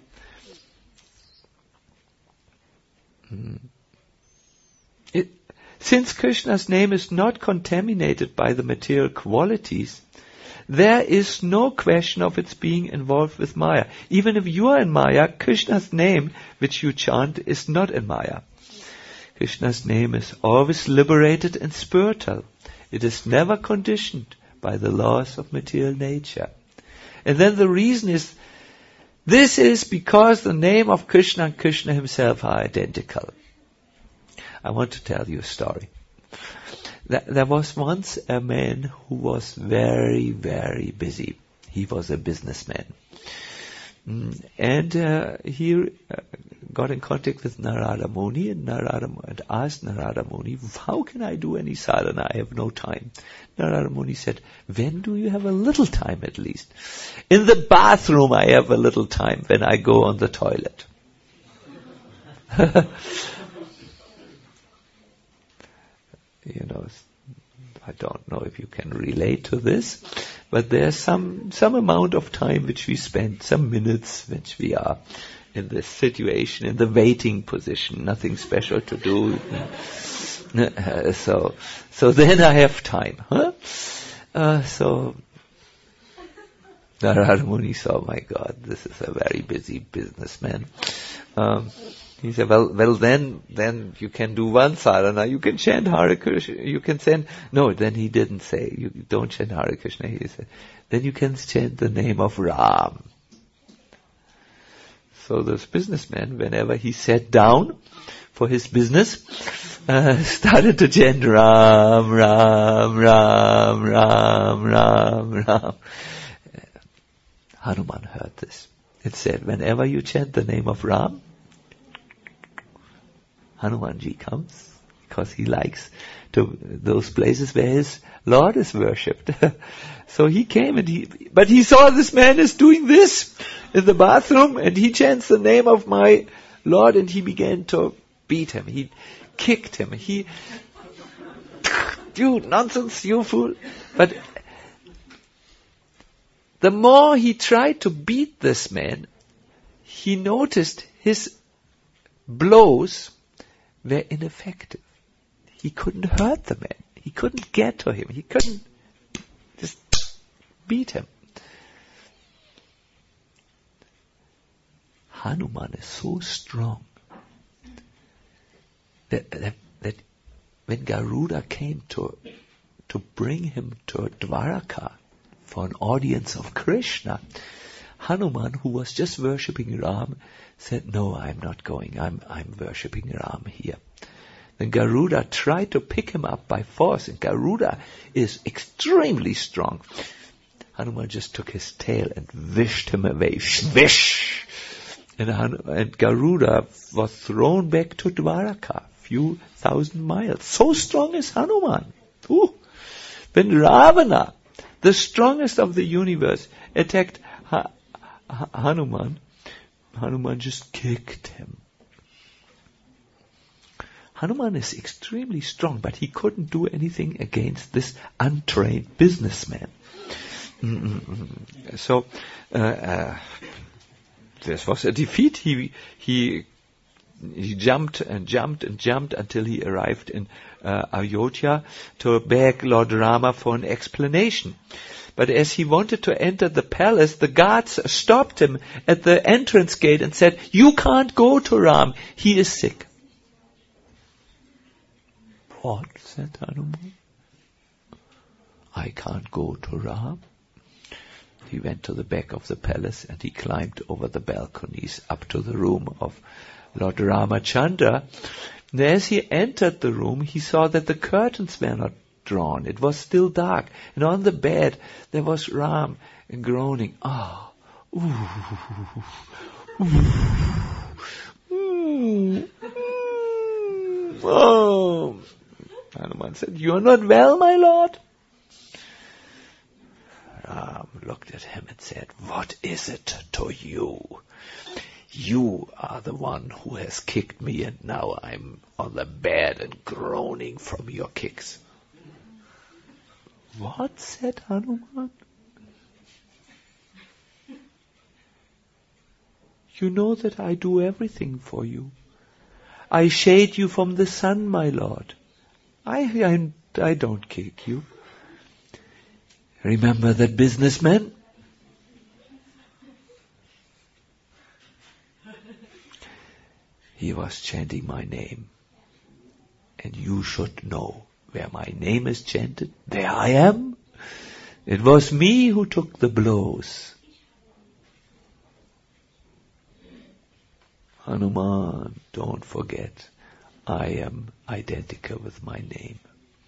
Speaker 1: It, since Krishna's name is not contaminated by the material qualities, there is no question of its being involved with Maya. Even if you are in Maya, Krishna's name, which you chant, is not in Maya. Krishna's name is always liberated and spiritual. It is never conditioned by the laws of material nature. And then the reason is, this is because the name of Krishna and Krishna himself are identical. I want to tell you a story. There was once a man who was very, very busy. He was a businessman. And uh, he uh, got in contact with Narada Muni, and Narada Muni asked Narada Muni, how can I do any sadhana? I have no time. Narada Muni said, when do you have a little time at least? In the bathroom I have a little time, when I go on the toilet. You know, I don't know if you can relate to this, but there's some, some amount of time which we spend, some minutes which we are in this situation, in the waiting position, nothing special to do. so, so then I have time, huh? Uh, so, Narada Muni saw, my God, this is a very busy businessman. Um, he said, well, well, then, then you can do one sadhana. You can chant Hare Krishna. You can chant. No, then he didn't say, you don't chant Hare Krishna. He said, then you can chant the name of Ram. So this businessman, whenever he sat down for his business, uh, started to chant Ram, Ram, Ram, Ram, Ram, Ram. Hanuman heard this. It said, whenever you chant the name of Ram, Hanumanji comes, because he likes to those places where his Lord is worshipped. So he came and he, but he saw this man is doing this in the bathroom, and he chants the name of my Lord, and he began to beat him. He kicked him. He, dude, nonsense, you fool. But the more he tried to beat this man, he noticed his blows were ineffective. He couldn't hurt the man. He couldn't get to him. He couldn't just beat him. Hanuman is so strong that, that, that when Garuda came to, to bring him to Dwaraka for an audience of Krishna, Hanuman, who was just worshipping Ram, said, no, I'm not going. I'm, I'm worshipping Ram here. Then Garuda tried to pick him up by force, and Garuda is extremely strong. Hanuman just took his tail and wished him away. Swish! And, Han- and Garuda was thrown back to Dwaraka, few thousand miles. So strong is Hanuman. Ooh. When Ravana, the strongest of the universe, attacked ha- ha- Hanuman, Hanuman just kicked him. Hanuman is extremely strong, but he couldn't do anything against this untrained businessman. Mm-mm-mm. So, uh, uh, this was a defeat. He, he, he jumped and jumped and jumped until he arrived in uh, Ayodhya to beg Lord Rama for an explanation. But as he wanted to enter the palace, the guards stopped him at the entrance gate and said, you can't go to Ram. He is sick. What? Said Hanuman. I can't go to Ram. He went to the back of the palace and he climbed over the balconies up to the room of Lord Ramachandra. And as he entered the room, he saw that the curtains were not drawn. It was still dark. And on the bed, there was Ram groaning. Ah, oh, ooh, ooh, ooh, ooh, oh. Hanuman said, you are not well, my lord? Ram looked at him and said, what is it to you? You are the one who has kicked me, and now I'm on the bed and groaning from your kicks. What? Said Hanuman. You know that I do everything for you. I shade you from the sun, my lord. I, I, I don't kick you. Remember that businessman? He was chanting my name. And you should know where my name is chanted. There I am. It was me who took the blows. Hanuman, don't forget, I am identical with my name.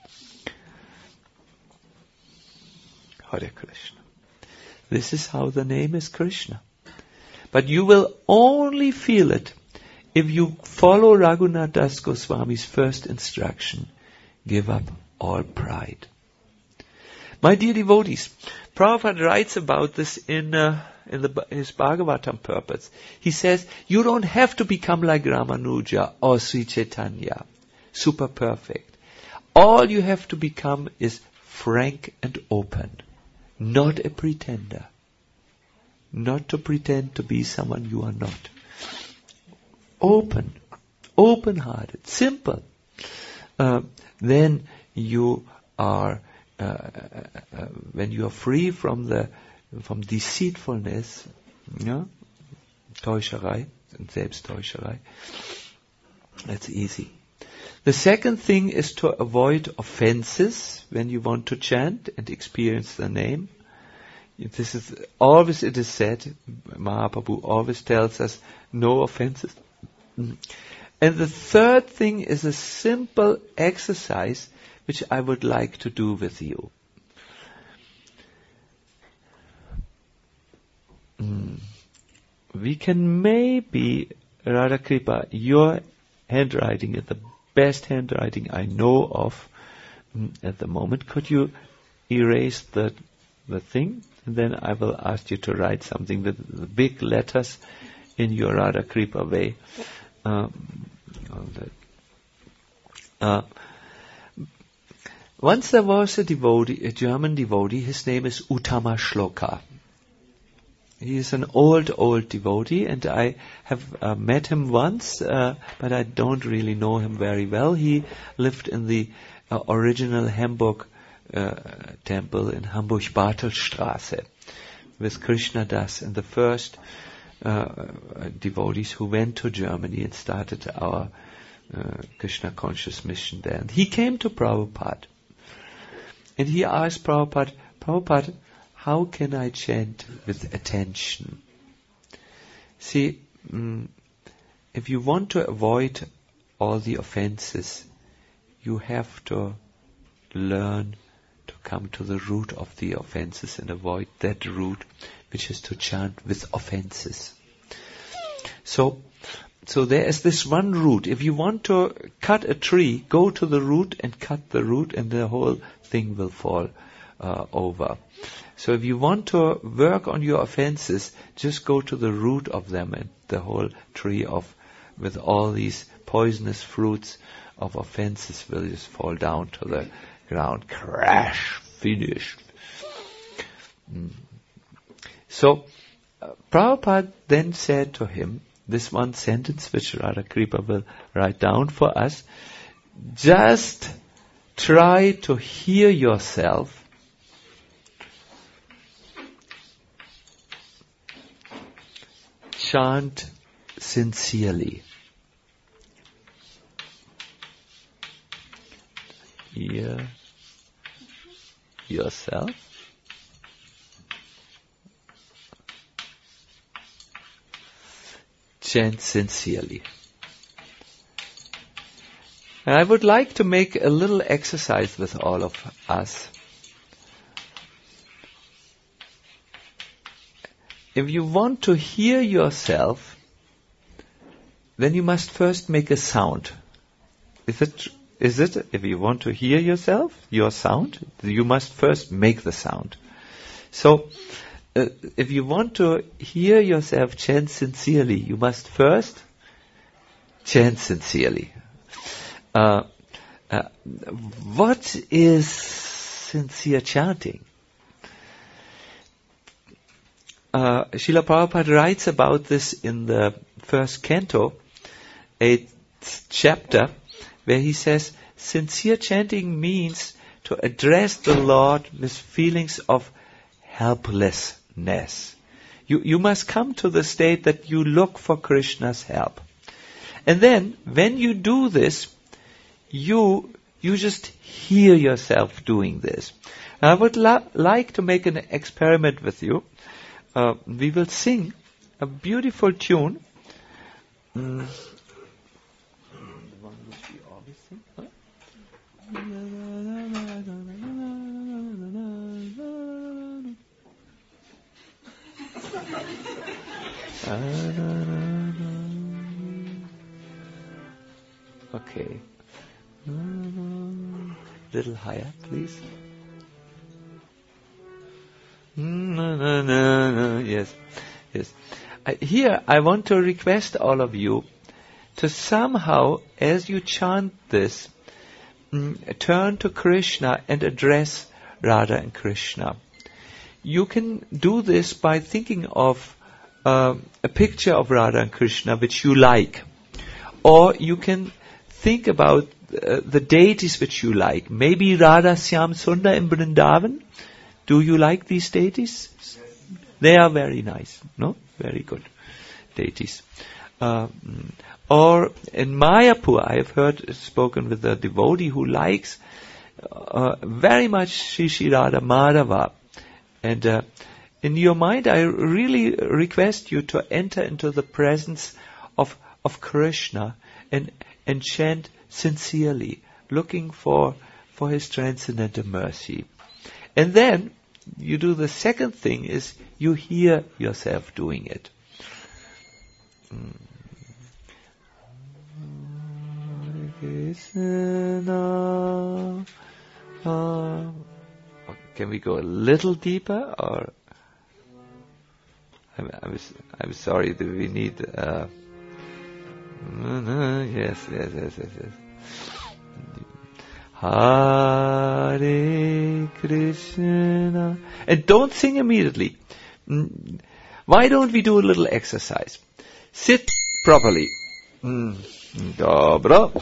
Speaker 1: Hare Krishna. This is how the name is Krishna. But you will only feel it if you follow Raghunath Das Goswami's first instruction. Give up all pride. My dear devotees, Prabhupada writes about this in, uh, in the, his Bhagavatam purpose. He says, you don't have to become like Ramanuja or Sri Chaitanya, super perfect. All you have to become is frank and open, not a pretender. Not to pretend to be someone you are not. Open, open-hearted, simple. Uh, then you are, uh, uh, uh, when you are free from the from deceitfulness, yeah, Täuscherei and Selbsttäuscherei. That's easy. The second thing is to avoid offenses when you want to chant and experience the name. This is always, it is said, Mahaprabhu always tells us, no offenses. And the third thing is a simple exercise which I would like to do with you. Mm. We can maybe, Radha Kripa, your handwriting is the best handwriting I know of mm, at the moment. Could you erase the the thing? And then I will ask you to write something with the big letters in your Radha Kripa way. Um, uh, once there was a devotee, a German devotee, his name is Uttama Shloka. He is an old, old devotee, and I have uh, met him once, uh, but I don't really know him very well. He lived in the uh, original Hamburg uh, temple in Hamburg-Bartelstraße with Krishna Das and the first uh, devotees who went to Germany and started our uh, Krishna conscious mission there. And he came to Prabhupada, and he asked Prabhupada, Prabhupada, how can I chant with attention? See, mm, if you want to avoid all the offenses, you have to learn to come to the root of the offenses and avoid that root, which is to chant with offenses. So, so there is this one root. If you want to cut a tree, go to the root and cut the root, and the whole thing will fall uh, over. So if you want to work on your offenses, just go to the root of them, and the whole tree of, with all these poisonous fruits of offenses will just fall down to the ground. Crash. Finished. Mm. So, uh, Prabhupada then said to him, this one sentence which Radha Kripa will write down for us, just try to hear yourself chant sincerely. Hear yourself chant sincerely. And I would like to make a little exercise with all of us. If you want to hear yourself, then you must first make a sound. Is it, is it, if you want to hear yourself, your sound, you must first make the sound. So, uh, if you want to hear yourself chant sincerely, you must first chant sincerely. Uh, uh, what is sincere chanting? Uh, Srila Prabhupada writes about this in the first canto, eighth chapter, where he says, sincere chanting means to address the Lord with feelings of helplessness. You, you must come to the state that you look for Krishna's help. And then, when you do this, you, you just hear yourself doing this. I would la- like to make an experiment with you. Uh, we will sing a beautiful tune. Mm. The one which we always sing. Huh? Okay. Little higher, please. No, no, no, no. Yes, yes. I, here, I want to request all of you to somehow, as you chant this, mm, turn to Krishna and address Radha and Krishna. You can do this by thinking of uh, a picture of Radha and Krishna which you like, or you can think about uh, the deities which you like. Maybe Radha Syam Sundar in Vrindavan. Do you like these deities? They are very nice, no? Very good deities. Uh, or in Mayapur, I have heard spoken with a devotee who likes uh, very much Shri Shri Radha Madhava. And uh, in your mind, I really request you to enter into the presence of of Krishna and and chant sincerely, looking for for his transcendental mercy. And then you do the second thing is you hear yourself doing it. Krishna. Uh, can we go a little deeper, or I'm, I'm, I'm sorry, do we need uh, yes, yes, yes, yes, yes. Hare Krishna. And don't sing immediately. Why don't we do a little exercise? Sit properly. Dobra.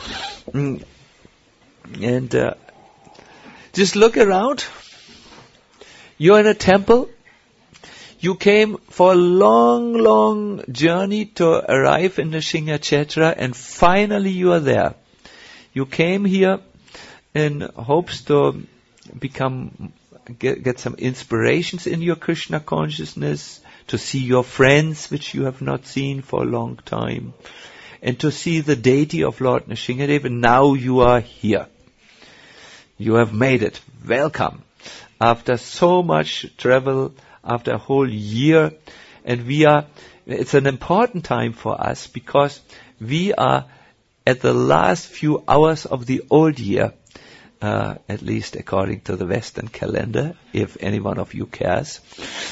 Speaker 1: And uh, just look around. You're in a temple. You came for a long, long journey to arrive in the Shingakshetra, and finally you are there. You came here in hopes to become, get, get some inspirations in your Krishna consciousness, to see your friends which you have not seen for a long time, and to see the deity of Lord Nrsimhadev, and now you are here. You have made it. Welcome. After so much travel, after a whole year, and we are, it's an important time for us because we are at the last few hours of the old year, uh, at least according to the Western calendar, if any one of you cares.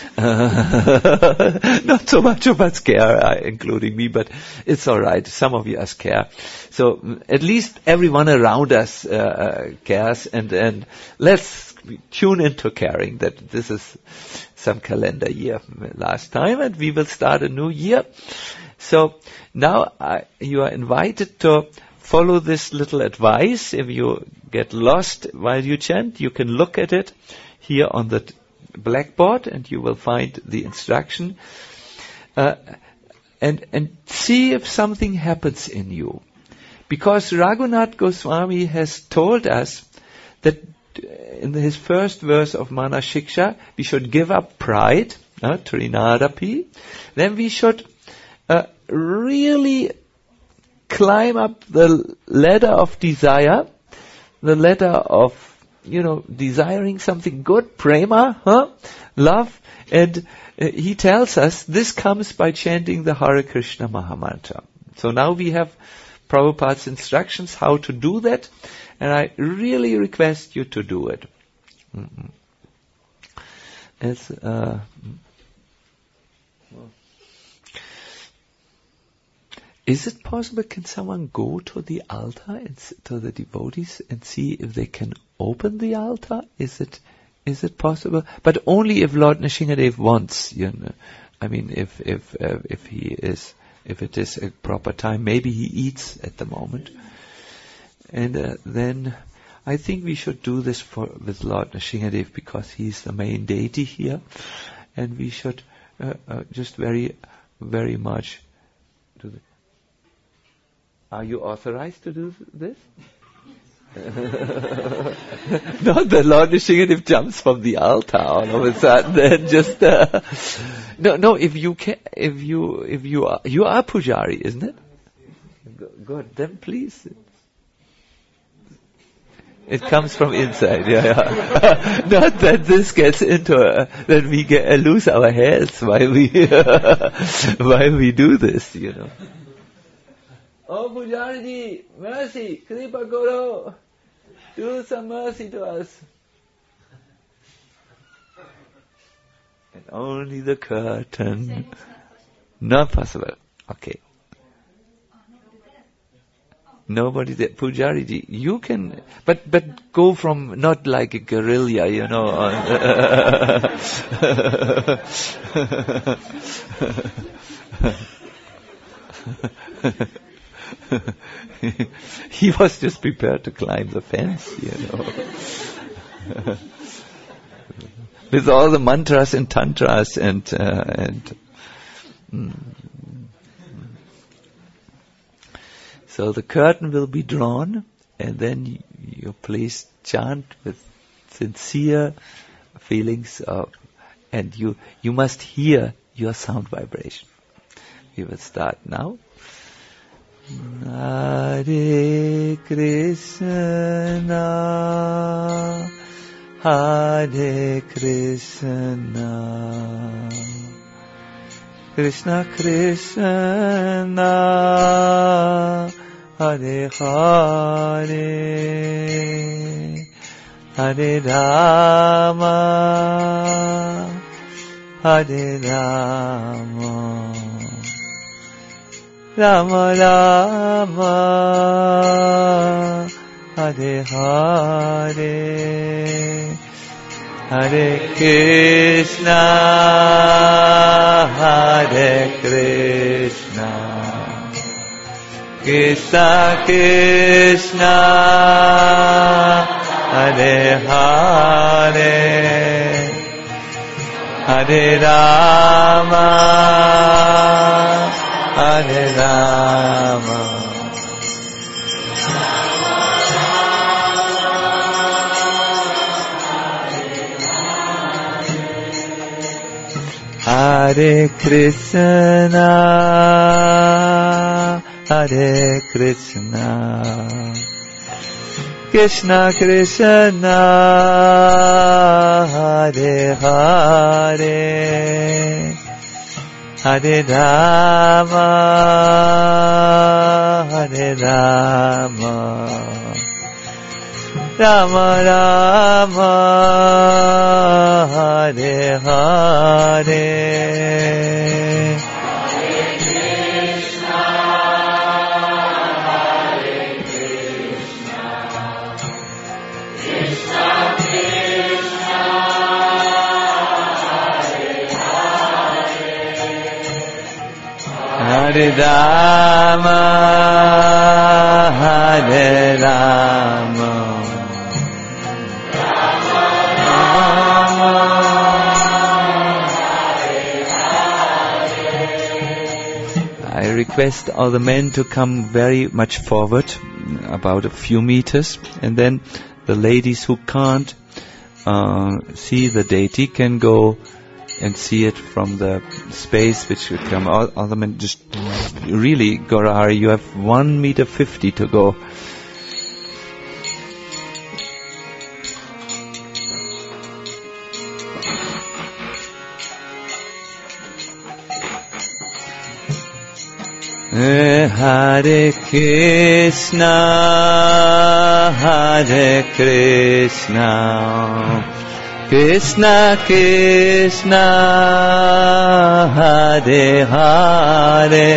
Speaker 1: Uh, not so much of us care, uh, including me, but it's alright, some of you us care. So at least everyone around us uh, cares, and, and let's tune into caring that this is some calendar year last time, and we will start a new year. So now uh, you are invited to follow this little advice. If you get lost while you chant, you can look at it here on the t- blackboard, and you will find the instruction. Uh, and and see if something happens in you. Because Raghunath Goswami has told us that in his first verse of Mana Shiksha, we should give up pride, uh, Trinadapi. Then we should uh, really climb up the ladder of desire, the ladder of, you know, desiring something good, prema, huh? Love. And uh, he tells us this comes by chanting the Hare Krishna Mahamantra. So now we have Prabhupada's instructions how to do that. And I really request you to do it. Mm-hmm. It's, uh, is it possible, can someone go to the altar, and s- to the devotees, and see if they can open the altar? Is it, is it possible? But only if Lord Nrsimhadev wants, you know. I mean, if, if, uh, if he is, if it is a proper time. Maybe he eats at the moment. And uh, then I think we should do this for with Lord Nrsimhadev because he's the main deity here, and we should uh, uh, just very, very much do this. Are you authorized to do this? Not that Lord Nrsimhadev jumps from the altar all of a sudden and just uh, no, no. If you can, if you, if you are, you are Pujari, isn't it? Good. Then please. It comes from inside, yeah, yeah. Not that this gets into, uh, that we get, uh, lose our heads while we, while we do this, you know. Oh, Pujariji, mercy, Kripa Guru, do some mercy to us. And only the curtain. Not possible. Okay. Nobody there. Pujariji, you can, but, but go from, not like a guerrilla, you know. He was just prepared to climb the fence, you know. with all the mantras and tantras and uh, and. Mm. So the curtain will be drawn, and then you, you please chant with sincere feelings of, and you you must hear your sound vibration. We will start now. Hare Krishna, Hare Krishna, Krishna Krishna, Hare Hare, Hare Rama, Hare Rama, Rama Rama, Hare Hare, Hare Krishna, Hare Krishna, Krishna Krishna, Hare Hare, Hare Rama, Hare Rama, Hare Krishna, Hare Krishna, Krishna Krishna, Hare Hare, Hare Rama, Hare Rama, Rama Rama, Hare Hare, Hare Rama, Hare Rama, I request all the men to come very much forward, about a few meters, and then the ladies who can't uh, see the deity can go and see it from the space which would come. All, all the men just really, Gaurahari, you have one meter fifty to go. Hare Krishna, Hare Krishna, Krishna Krishna, Hare Hare,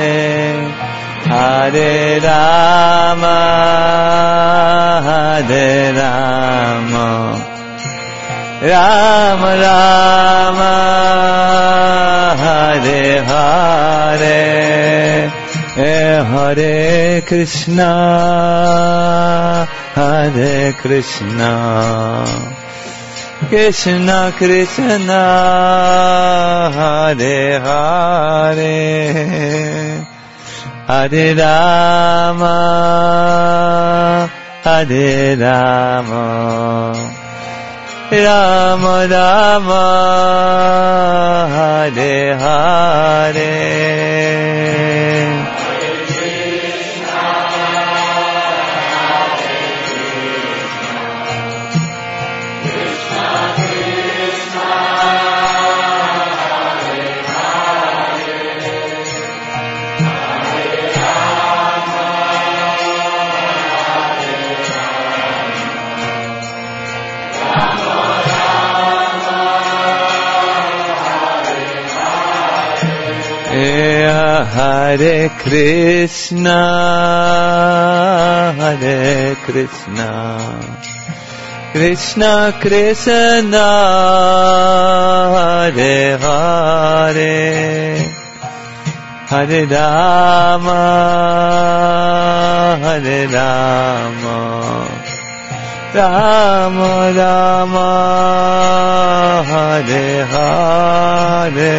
Speaker 1: Hare Rama, Hare Rama, Rama Rama, Hare Hare, Hare Krishna, Hare Krishna, Krishna Krishna, Hare Hare, Hare Rama, Hare Rama, Rama Rama, Hare Hare, Hare Krishna, Hare Krishna, Krishna Krishna, Hare Hare, Hare Rama, Hare Rama, Rama Rama Hare Hare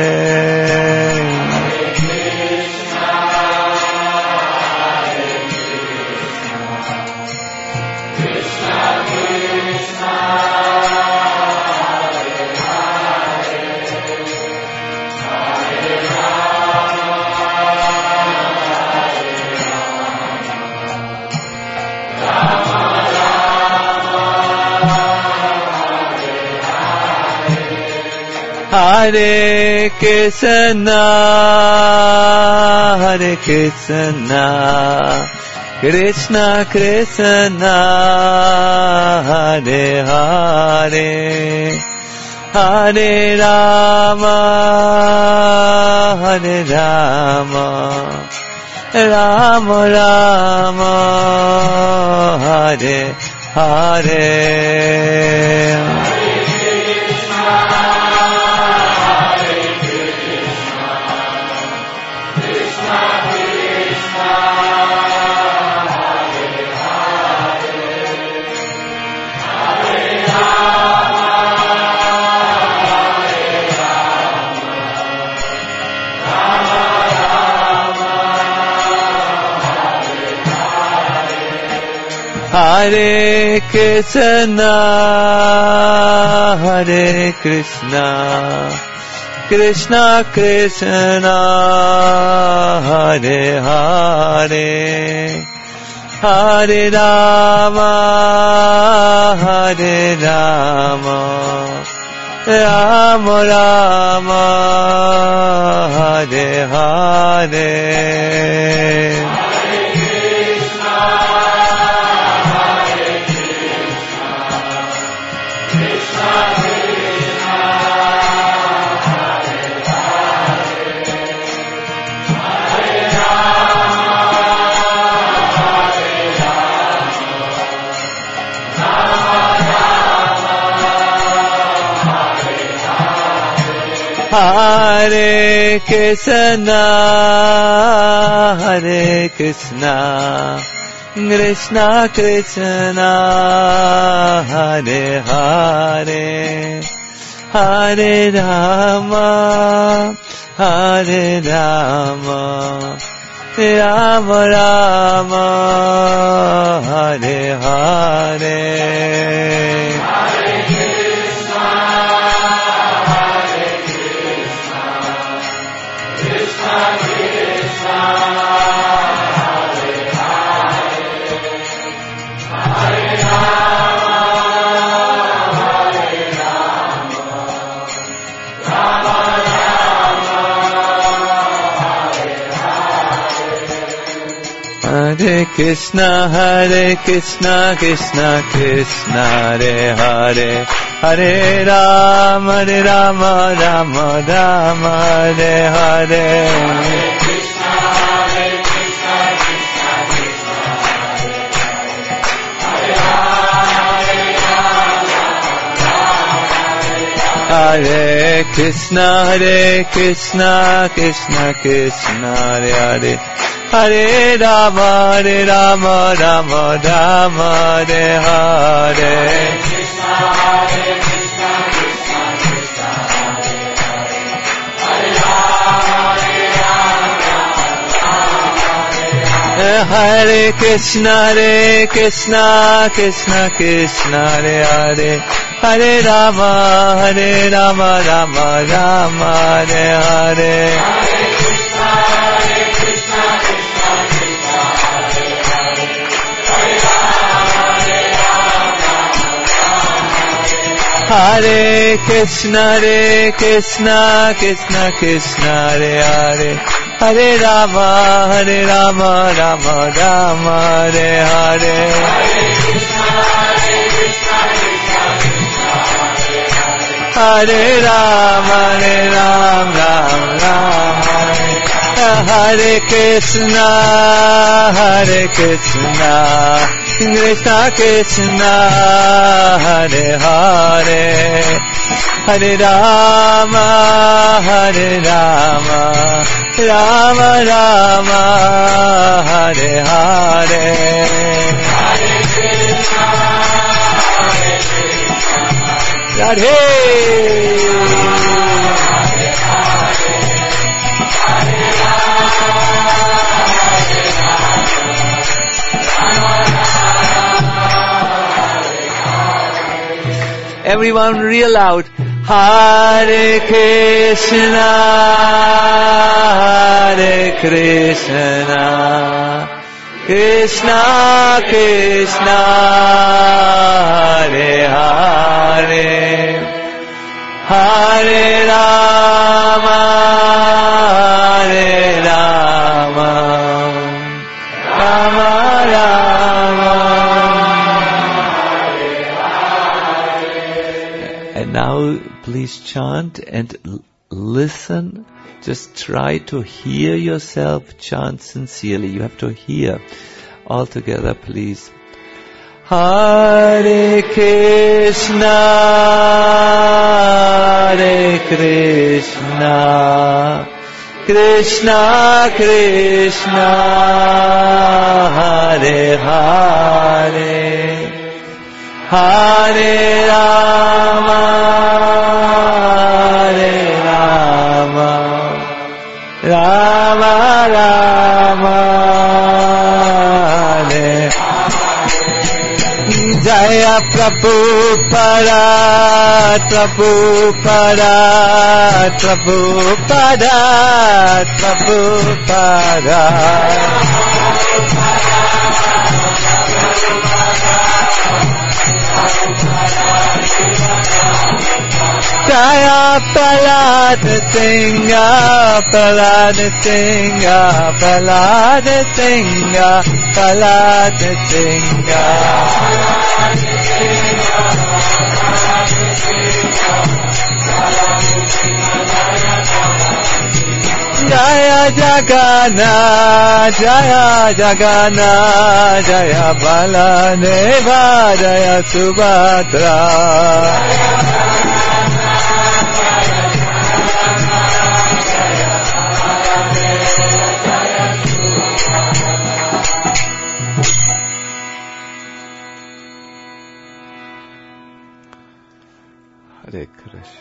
Speaker 1: Hare Krishna, Hare Krishna, Krishna Krishna, Hare Hare, Hare Rama, Hare Rama, Rama Rama, Hare Hare. Hare Krishna, Hare Krishna, Krishna Krishna, Hare Hare, Hare Rama, Hare Rama, Rama Rama, Hare Hare. Hare Krishna, Hare Krishna, Krishna Krishna, Hare Hare, Hare Rama, Hare Rama, Rama Rama, Hare Hare. Hare Krishna, Hare Krishna, Krishna Krishna, Hare Hare, Hare Rama, Hare Rama, Rama Rama, Hare Hare. Hare Krishna, Hare Krishna, Krishna Krishna, Hare Hare, Hare Rama, Hare Rama, Rama Rama, Hare Hare. Hare Krishna, Hare Krishna, Krishna Krishna, Hare Hare, Hare Rama, Hare Rama, Rama Rama, Hare Hare. Hare Krishna, Hare Krishna, Krishna Krishna, Hare Hare, Hare Rama, Hare Rama, Rama Rama, Hare Hare. Hare Rama, Hare Rama, Rama Rama, Hare Krishna, Hare Krishna, Krishna Krishna, Hare Hare, Hare Rama, Hare Rama, Rama Rama, Hare Hare. Hare Krishna, Radhe. Everyone real loud. Hare Krishna, Hare Krishna, Krishna Krishna, Hare Hare, Hare Rama, Hare Rama, Rama Rama. And now please chant and l- listen. Just try to hear yourself chant sincerely. You have to hear. All together, please. Hare Krishna, Hare Krishna, Krishna Krishna, Hare Hare, Hare Rama, Hare Rama, Rama Rama, Hare Jaya Prabhupada, Prabhupada, Prabhupada, Prabhupada. Jaya Prahlad Singha, Prahlad Singha, Prahlad Singha, Prahlad Singha. Jaya Jagannath, Jaya Jagannath, Jaya Baladeva, Jaya Subhadra. Hare Krishna.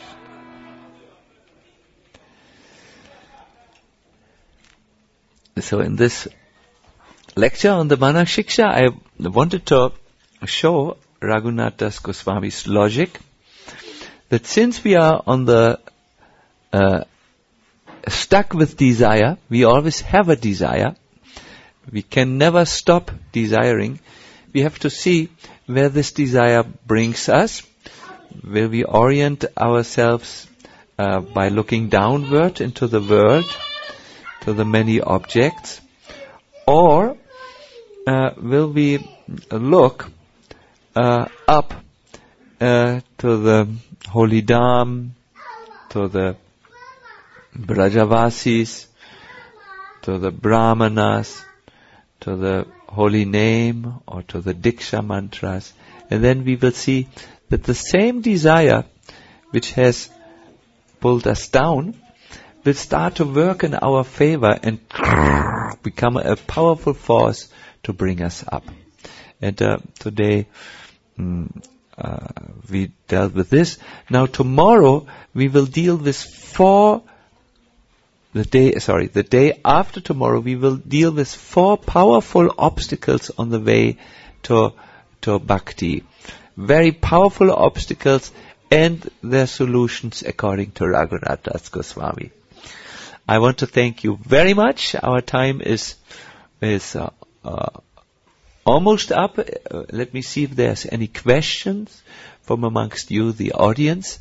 Speaker 1: So in this lecture on the Mana Shiksha, I wanted to show Raghunath Das Goswami's logic that since we are on the uh, stuck with desire, we always have a desire, we can never stop desiring, we have to see where this desire brings us. Will we orient ourselves uh, by looking downward into the world, to the many objects, or uh, will we look uh, up uh, to the holy Dham, to the Brajavasis, to the Brahmanas, to the holy name, or to the Diksha mantras, and then we will see that the same desire which has pulled us down will start to work in our favor and become a powerful force to bring us up. And uh, today mm, uh, we dealt with this. Now tomorrow we will deal with four, the day, sorry, the day after tomorrow we will deal with four powerful obstacles on the way to, to bhakti. Very powerful obstacles and their solutions according to Raghunath Das Goswami. I want to thank you very much. Our time is is uh, uh, almost up. Uh, let me see if there's any questions from amongst you, the audience.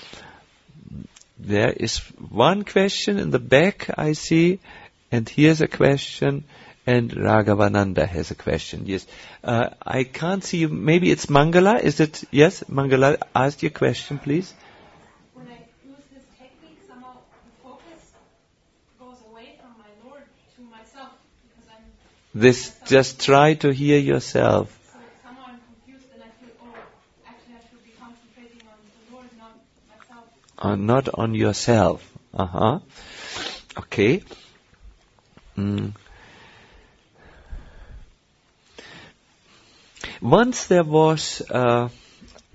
Speaker 1: There is one question in the back, I see, and here's a question, and Raghavananda has a question. Yes, uh, I can't see you. Maybe it's Mangala. Is it? Yes, Mangala, ask your question, please.
Speaker 3: When I use this technique, somehow the focus goes away from my Lord to myself because I'm.
Speaker 1: This just try to hear yourself.
Speaker 3: So somehow I'm confused, and I feel, oh, actually I should be concentrating on the Lord, not myself.
Speaker 1: Uh, not on yourself. Uh huh. Okay. Mm. Once there was uh,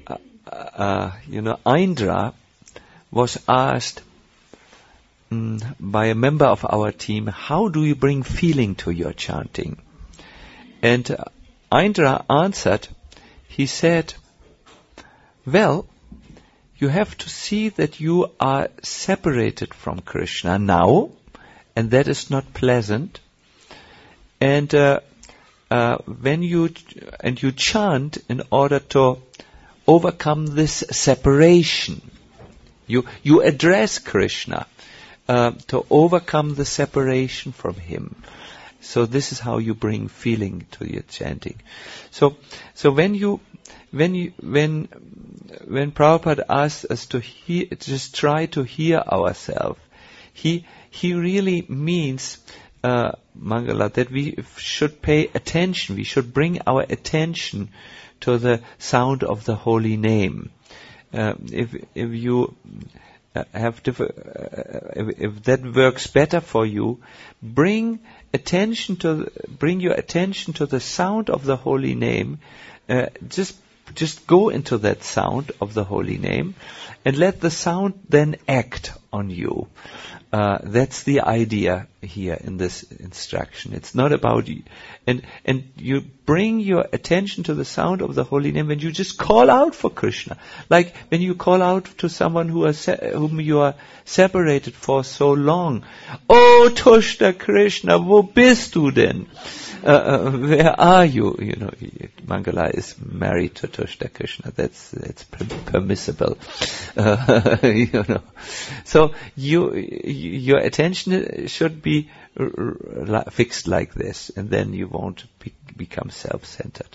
Speaker 1: uh, you know, Indra was asked um, by a member of our team, how do you bring feeling to your chanting? And uh, Indra answered, he said, well, you have to see that you are separated from Krishna now, and that is not pleasant. And uh, uh, when you and you chant in order to overcome this separation, you you address Krishna uh, to overcome the separation from him. So this is how you bring feeling to your chanting. So so when you when you when when Prabhupada asks us to hear, just try to hear ourselves, he he really means, uh, Mangala, that we should pay attention. We should bring our attention to the sound of the holy name. Uh, if if you uh, have diff- uh, if, if that works better for you, bring attention to bring your attention to the sound of the holy name. Uh, just just go into that sound of the holy name, and let the sound then act on you. Uh, that's the idea here in this instruction. It's not about you. And, and you bring your attention to the sound of the holy name when you just call out for Krishna. Like when you call out to someone who are se- whom you are separated for so long. Oh, Tushta Krishna, wo bist du denn? Uh, uh, where are you? You know, Mangala is married to Tushta Krishna. That's that's per- permissible. Uh, you know, so you, your attention should be r- r- fixed like this, and then you won't be- become self-centered.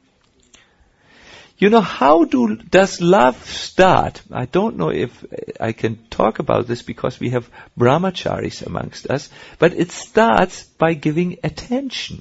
Speaker 1: You know, how do does love start? I don't know if I can talk about this because we have brahmacharis amongst us, but it starts by giving attention.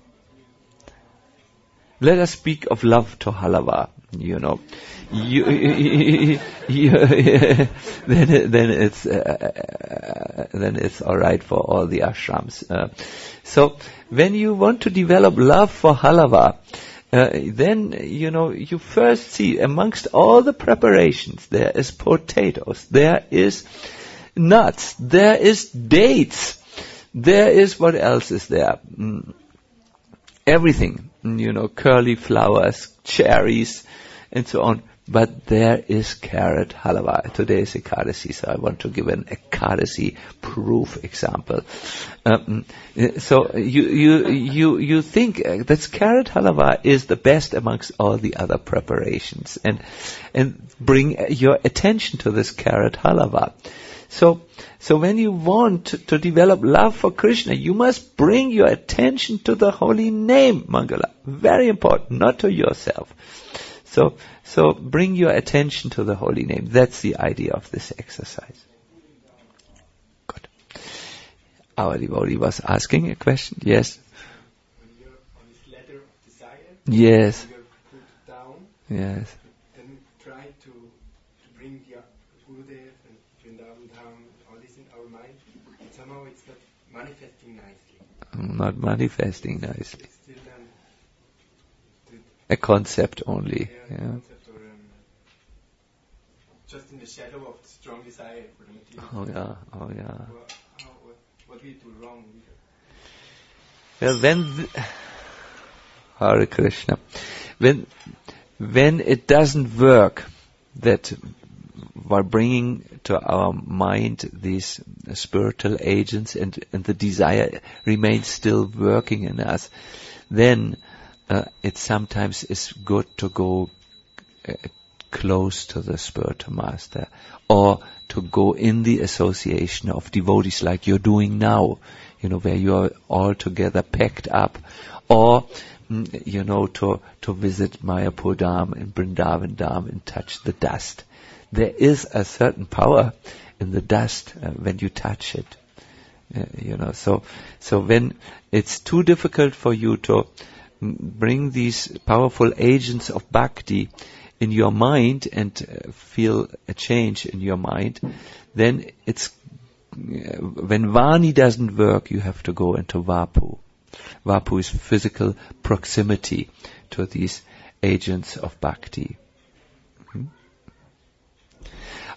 Speaker 1: Let us speak of love to halava. You know, you, you, you, then then it's uh, then it's all right for all the ashrams. Uh, so when you want to develop love for halava, uh, then you know you first see amongst all the preparations there is potatoes, there is nuts, there is dates, there is what else is there? Mm, everything, you know, curly flowers, cherries, and so on. But there is carrot halava. Today is Ekadasi, so I want to give an Ekadasi proof example. Um, so you you you you think that carrot halava is the best amongst all the other preparations, and and bring your attention to this carrot halava. So, so when you want to, to develop love for Krishna, you must bring your attention to the holy name, Mangala. Very important, not to yourself. So, so bring your attention to the holy name. That's the idea of this exercise. Good. Our devotee was asking a question. Yes.
Speaker 4: When you're on this ladder of desire,
Speaker 1: yes.
Speaker 4: you're put down.
Speaker 1: Yes.
Speaker 4: Then try to, to bring the Gurudev and Vrindavan Dham, all this in our mind. But somehow it's not manifesting nicely.
Speaker 1: Not manifesting nicely.
Speaker 4: It's still um,
Speaker 1: a concept only.
Speaker 4: Yeah,
Speaker 1: Yeah.
Speaker 4: concept or um, just in the shadow of the strong desire for the material.
Speaker 1: Oh yeah. Oh yeah.
Speaker 4: What, how, what, what we do wrong?
Speaker 1: Well, when th- Hare Krishna, when when it doesn't work, that by bringing to our mind these spiritual agents and, and the desire remains still working in us, then uh, it sometimes is good to go uh, close to the spiritual master, or to go in the association of devotees like you're doing now, you know, where you are all together packed up, or mm, you know, to to visit Mayapur Dham and Vrindavan Dham and touch the dust. There is a certain power in the dust uh, when you touch it, uh, you know. So, so when it's too difficult for you to mm, bring these powerful agents of bhakti in your mind and uh, feel a change in your mind, then it's uh, when Vani doesn't work, you have to go into Vapu. Vapu is physical proximity to these agents of bhakti. Hmm?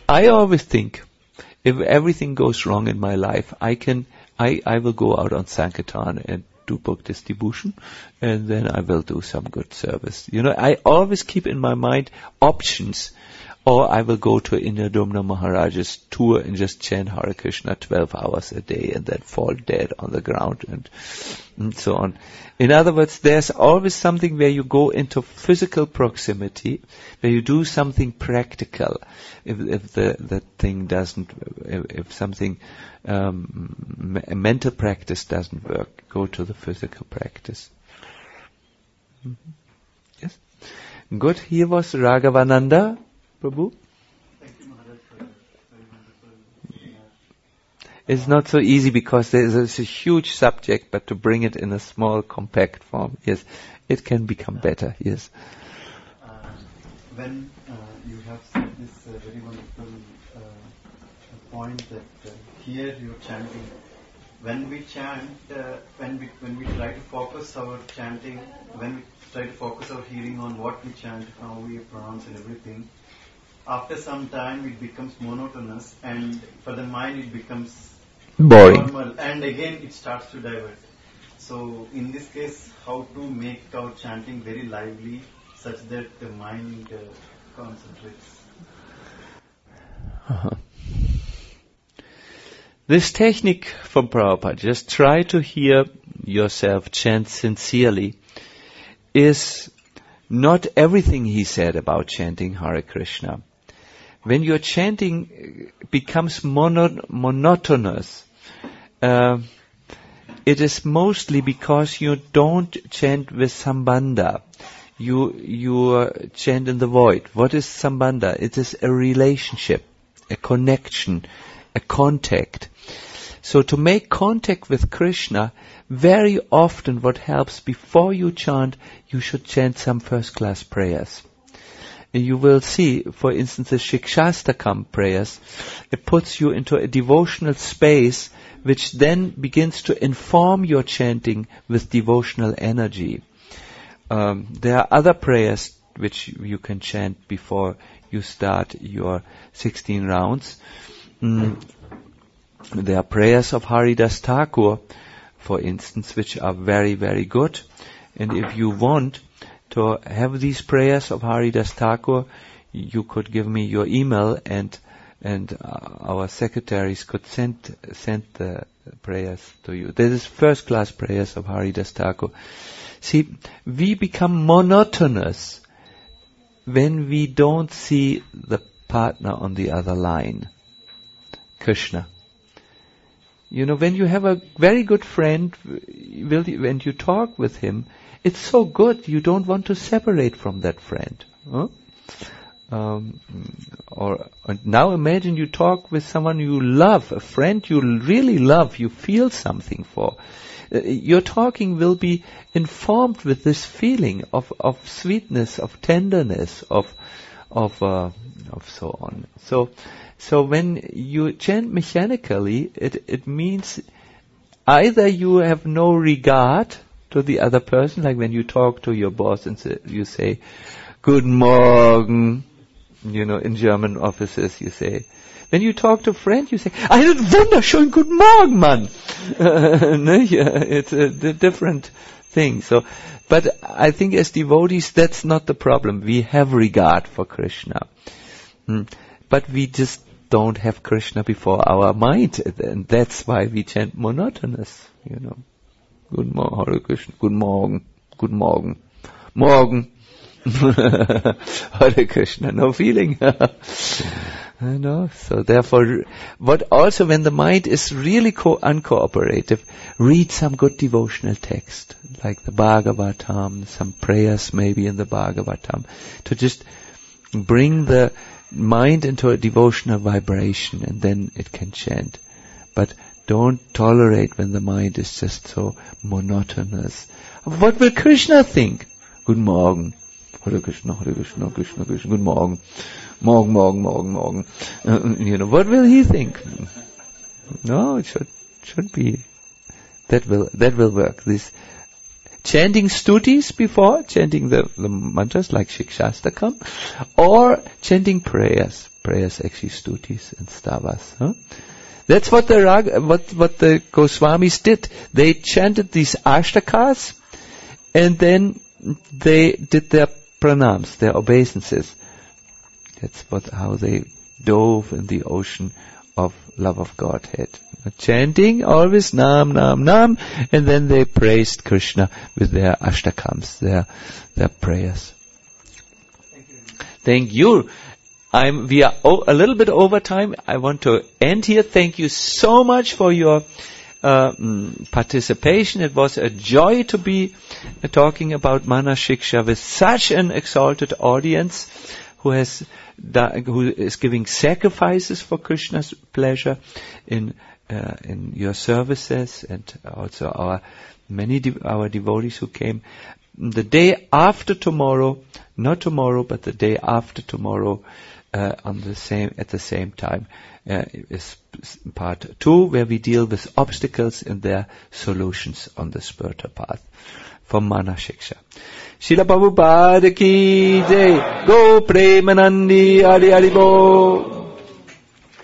Speaker 1: I always think, if everything goes wrong in my life, I can, I, I will go out on Sankirtan and do book distribution, and then I will do some good service. You know, I always keep in my mind options. Or I will go to Indradomna Maharaj's tour and just chant Hare Krishna twelve hours a day and then fall dead on the ground and, and so on. In other words, there's always something where you go into physical proximity, where you do something practical. If, if the, the thing doesn't, if, if something, um, m- mental practice doesn't work, go to the physical practice. Mm-hmm. Yes? Good. Here was Raghavananda. Prabhu?
Speaker 5: Thank you, Maharaj, for a very wonderful.
Speaker 1: It's not so easy because there is a huge subject, but to bring it in a small, compact form, yes, it can become better, yes.
Speaker 5: Uh, when uh, you have said this uh, very wonderful uh, point that uh, here you're chanting, when we chant, uh, when we when we try to focus our chanting, when we try to focus our hearing on what we chant, how we pronounce and everything, after some time it becomes monotonous, and for the mind it becomes
Speaker 1: boring.
Speaker 5: Normal, and again it starts to divert. So in this case, how to make our chanting very lively such that the mind uh, concentrates?
Speaker 1: Uh-huh. This technique from Prabhupada, just try to hear yourself chant sincerely, is not everything he said about chanting Hare Krishna. When your chanting becomes mono- monotonous, uh, it is mostly because you don't chant with sambandha. You you uh, chant in the void. What is sambandha? It is a relationship, a connection, a contact. So to make contact with Krishna, very often what helps, before you chant, you should chant some first-class prayers. You will see, for instance, the Shikshastakam prayers, it puts you into a devotional space which then begins to inform your chanting with devotional energy. Um, there are other prayers which you can chant before you start your sixteen rounds. Mm. There are prayers of Haridas Thakur, for instance, which are very, very good. And if you want to have these prayers of Haridas Thakur, you could give me your email, and and uh, our secretaries could send send the prayers to you. This is first class prayers of Haridas Thakur. See, we become monotonous when we don't see the partner on the other line, Krishna. You know, when you have a very good friend, when you talk with him, it's so good, you don't want to separate from that friend. Huh? Um, or and now imagine you talk with someone you love, a friend you really love, you feel something for. Uh, your talking will be informed with this feeling of, of sweetness, of tenderness, of of uh, of so on. So, so when you chant mechanically, it it means either you have no regard to the other person, like when you talk to your boss and say, you say, "Guten Morgen," you know, in German offices you say. When you talk to a friend, you say, "Einen wunderschönen guten Morgen, Mann." Yeah, it's a d- different thing. So, but I think as devotees, that's not the problem. We have regard for Krishna, hmm. but we just don't have Krishna before our mind, and that's why we chant monotonous. You know, Guten Morgen, Hare Krishna. Guten Morgen, Guten Morgen, Morgen. Hare Krishna, no feeling. I know. So therefore, but also when the mind is really co- uncooperative, read some good devotional text, like the Bhagavatam, some prayers maybe in the Bhagavatam, to just bring the mind into a devotional vibration, and then it can chant. But don't tolerate when the mind is just so monotonous. What will Krishna think? Guten Morgen. Hare Krishna, Hare Krishna, Krishna Krishna, Guten Morgen. Morgen, morgen, morgen, morgen. Uh, you know, what will he think? No, it should should be. That will that will work. This chanting stutis before, chanting the, the mantras like Shikshastakam, or chanting prayers. prayers, actually stutis and stavas. Huh? That's what the rag, what what the Goswamis did. They chanted these ashtakas, and then they did their pranams, their obeisances. That's what how they dove in the ocean of love of Godhead. Chanting always Nam, Nam, Nam, and then they praised Krishna with their ashtakams, their their prayers.
Speaker 5: Thank you.
Speaker 1: Thank you. I'm, we are o- a little bit over time. I want to end here. Thank you so much for your uh, mm, participation. It was a joy to be uh, talking about Manashiksha with such an exalted audience who has da- who is giving sacrifices for Krishna's pleasure in uh, in your services, and also our many de- our devotees who came. The day after tomorrow, not tomorrow, but the day after tomorrow, uh, on the same at the same time, uh, is part two, where we deal with obstacles and their solutions on the spiritual path from Manashiksha. Srila Prabhupada ki jai, Go Premanandi Hari Hari Bo.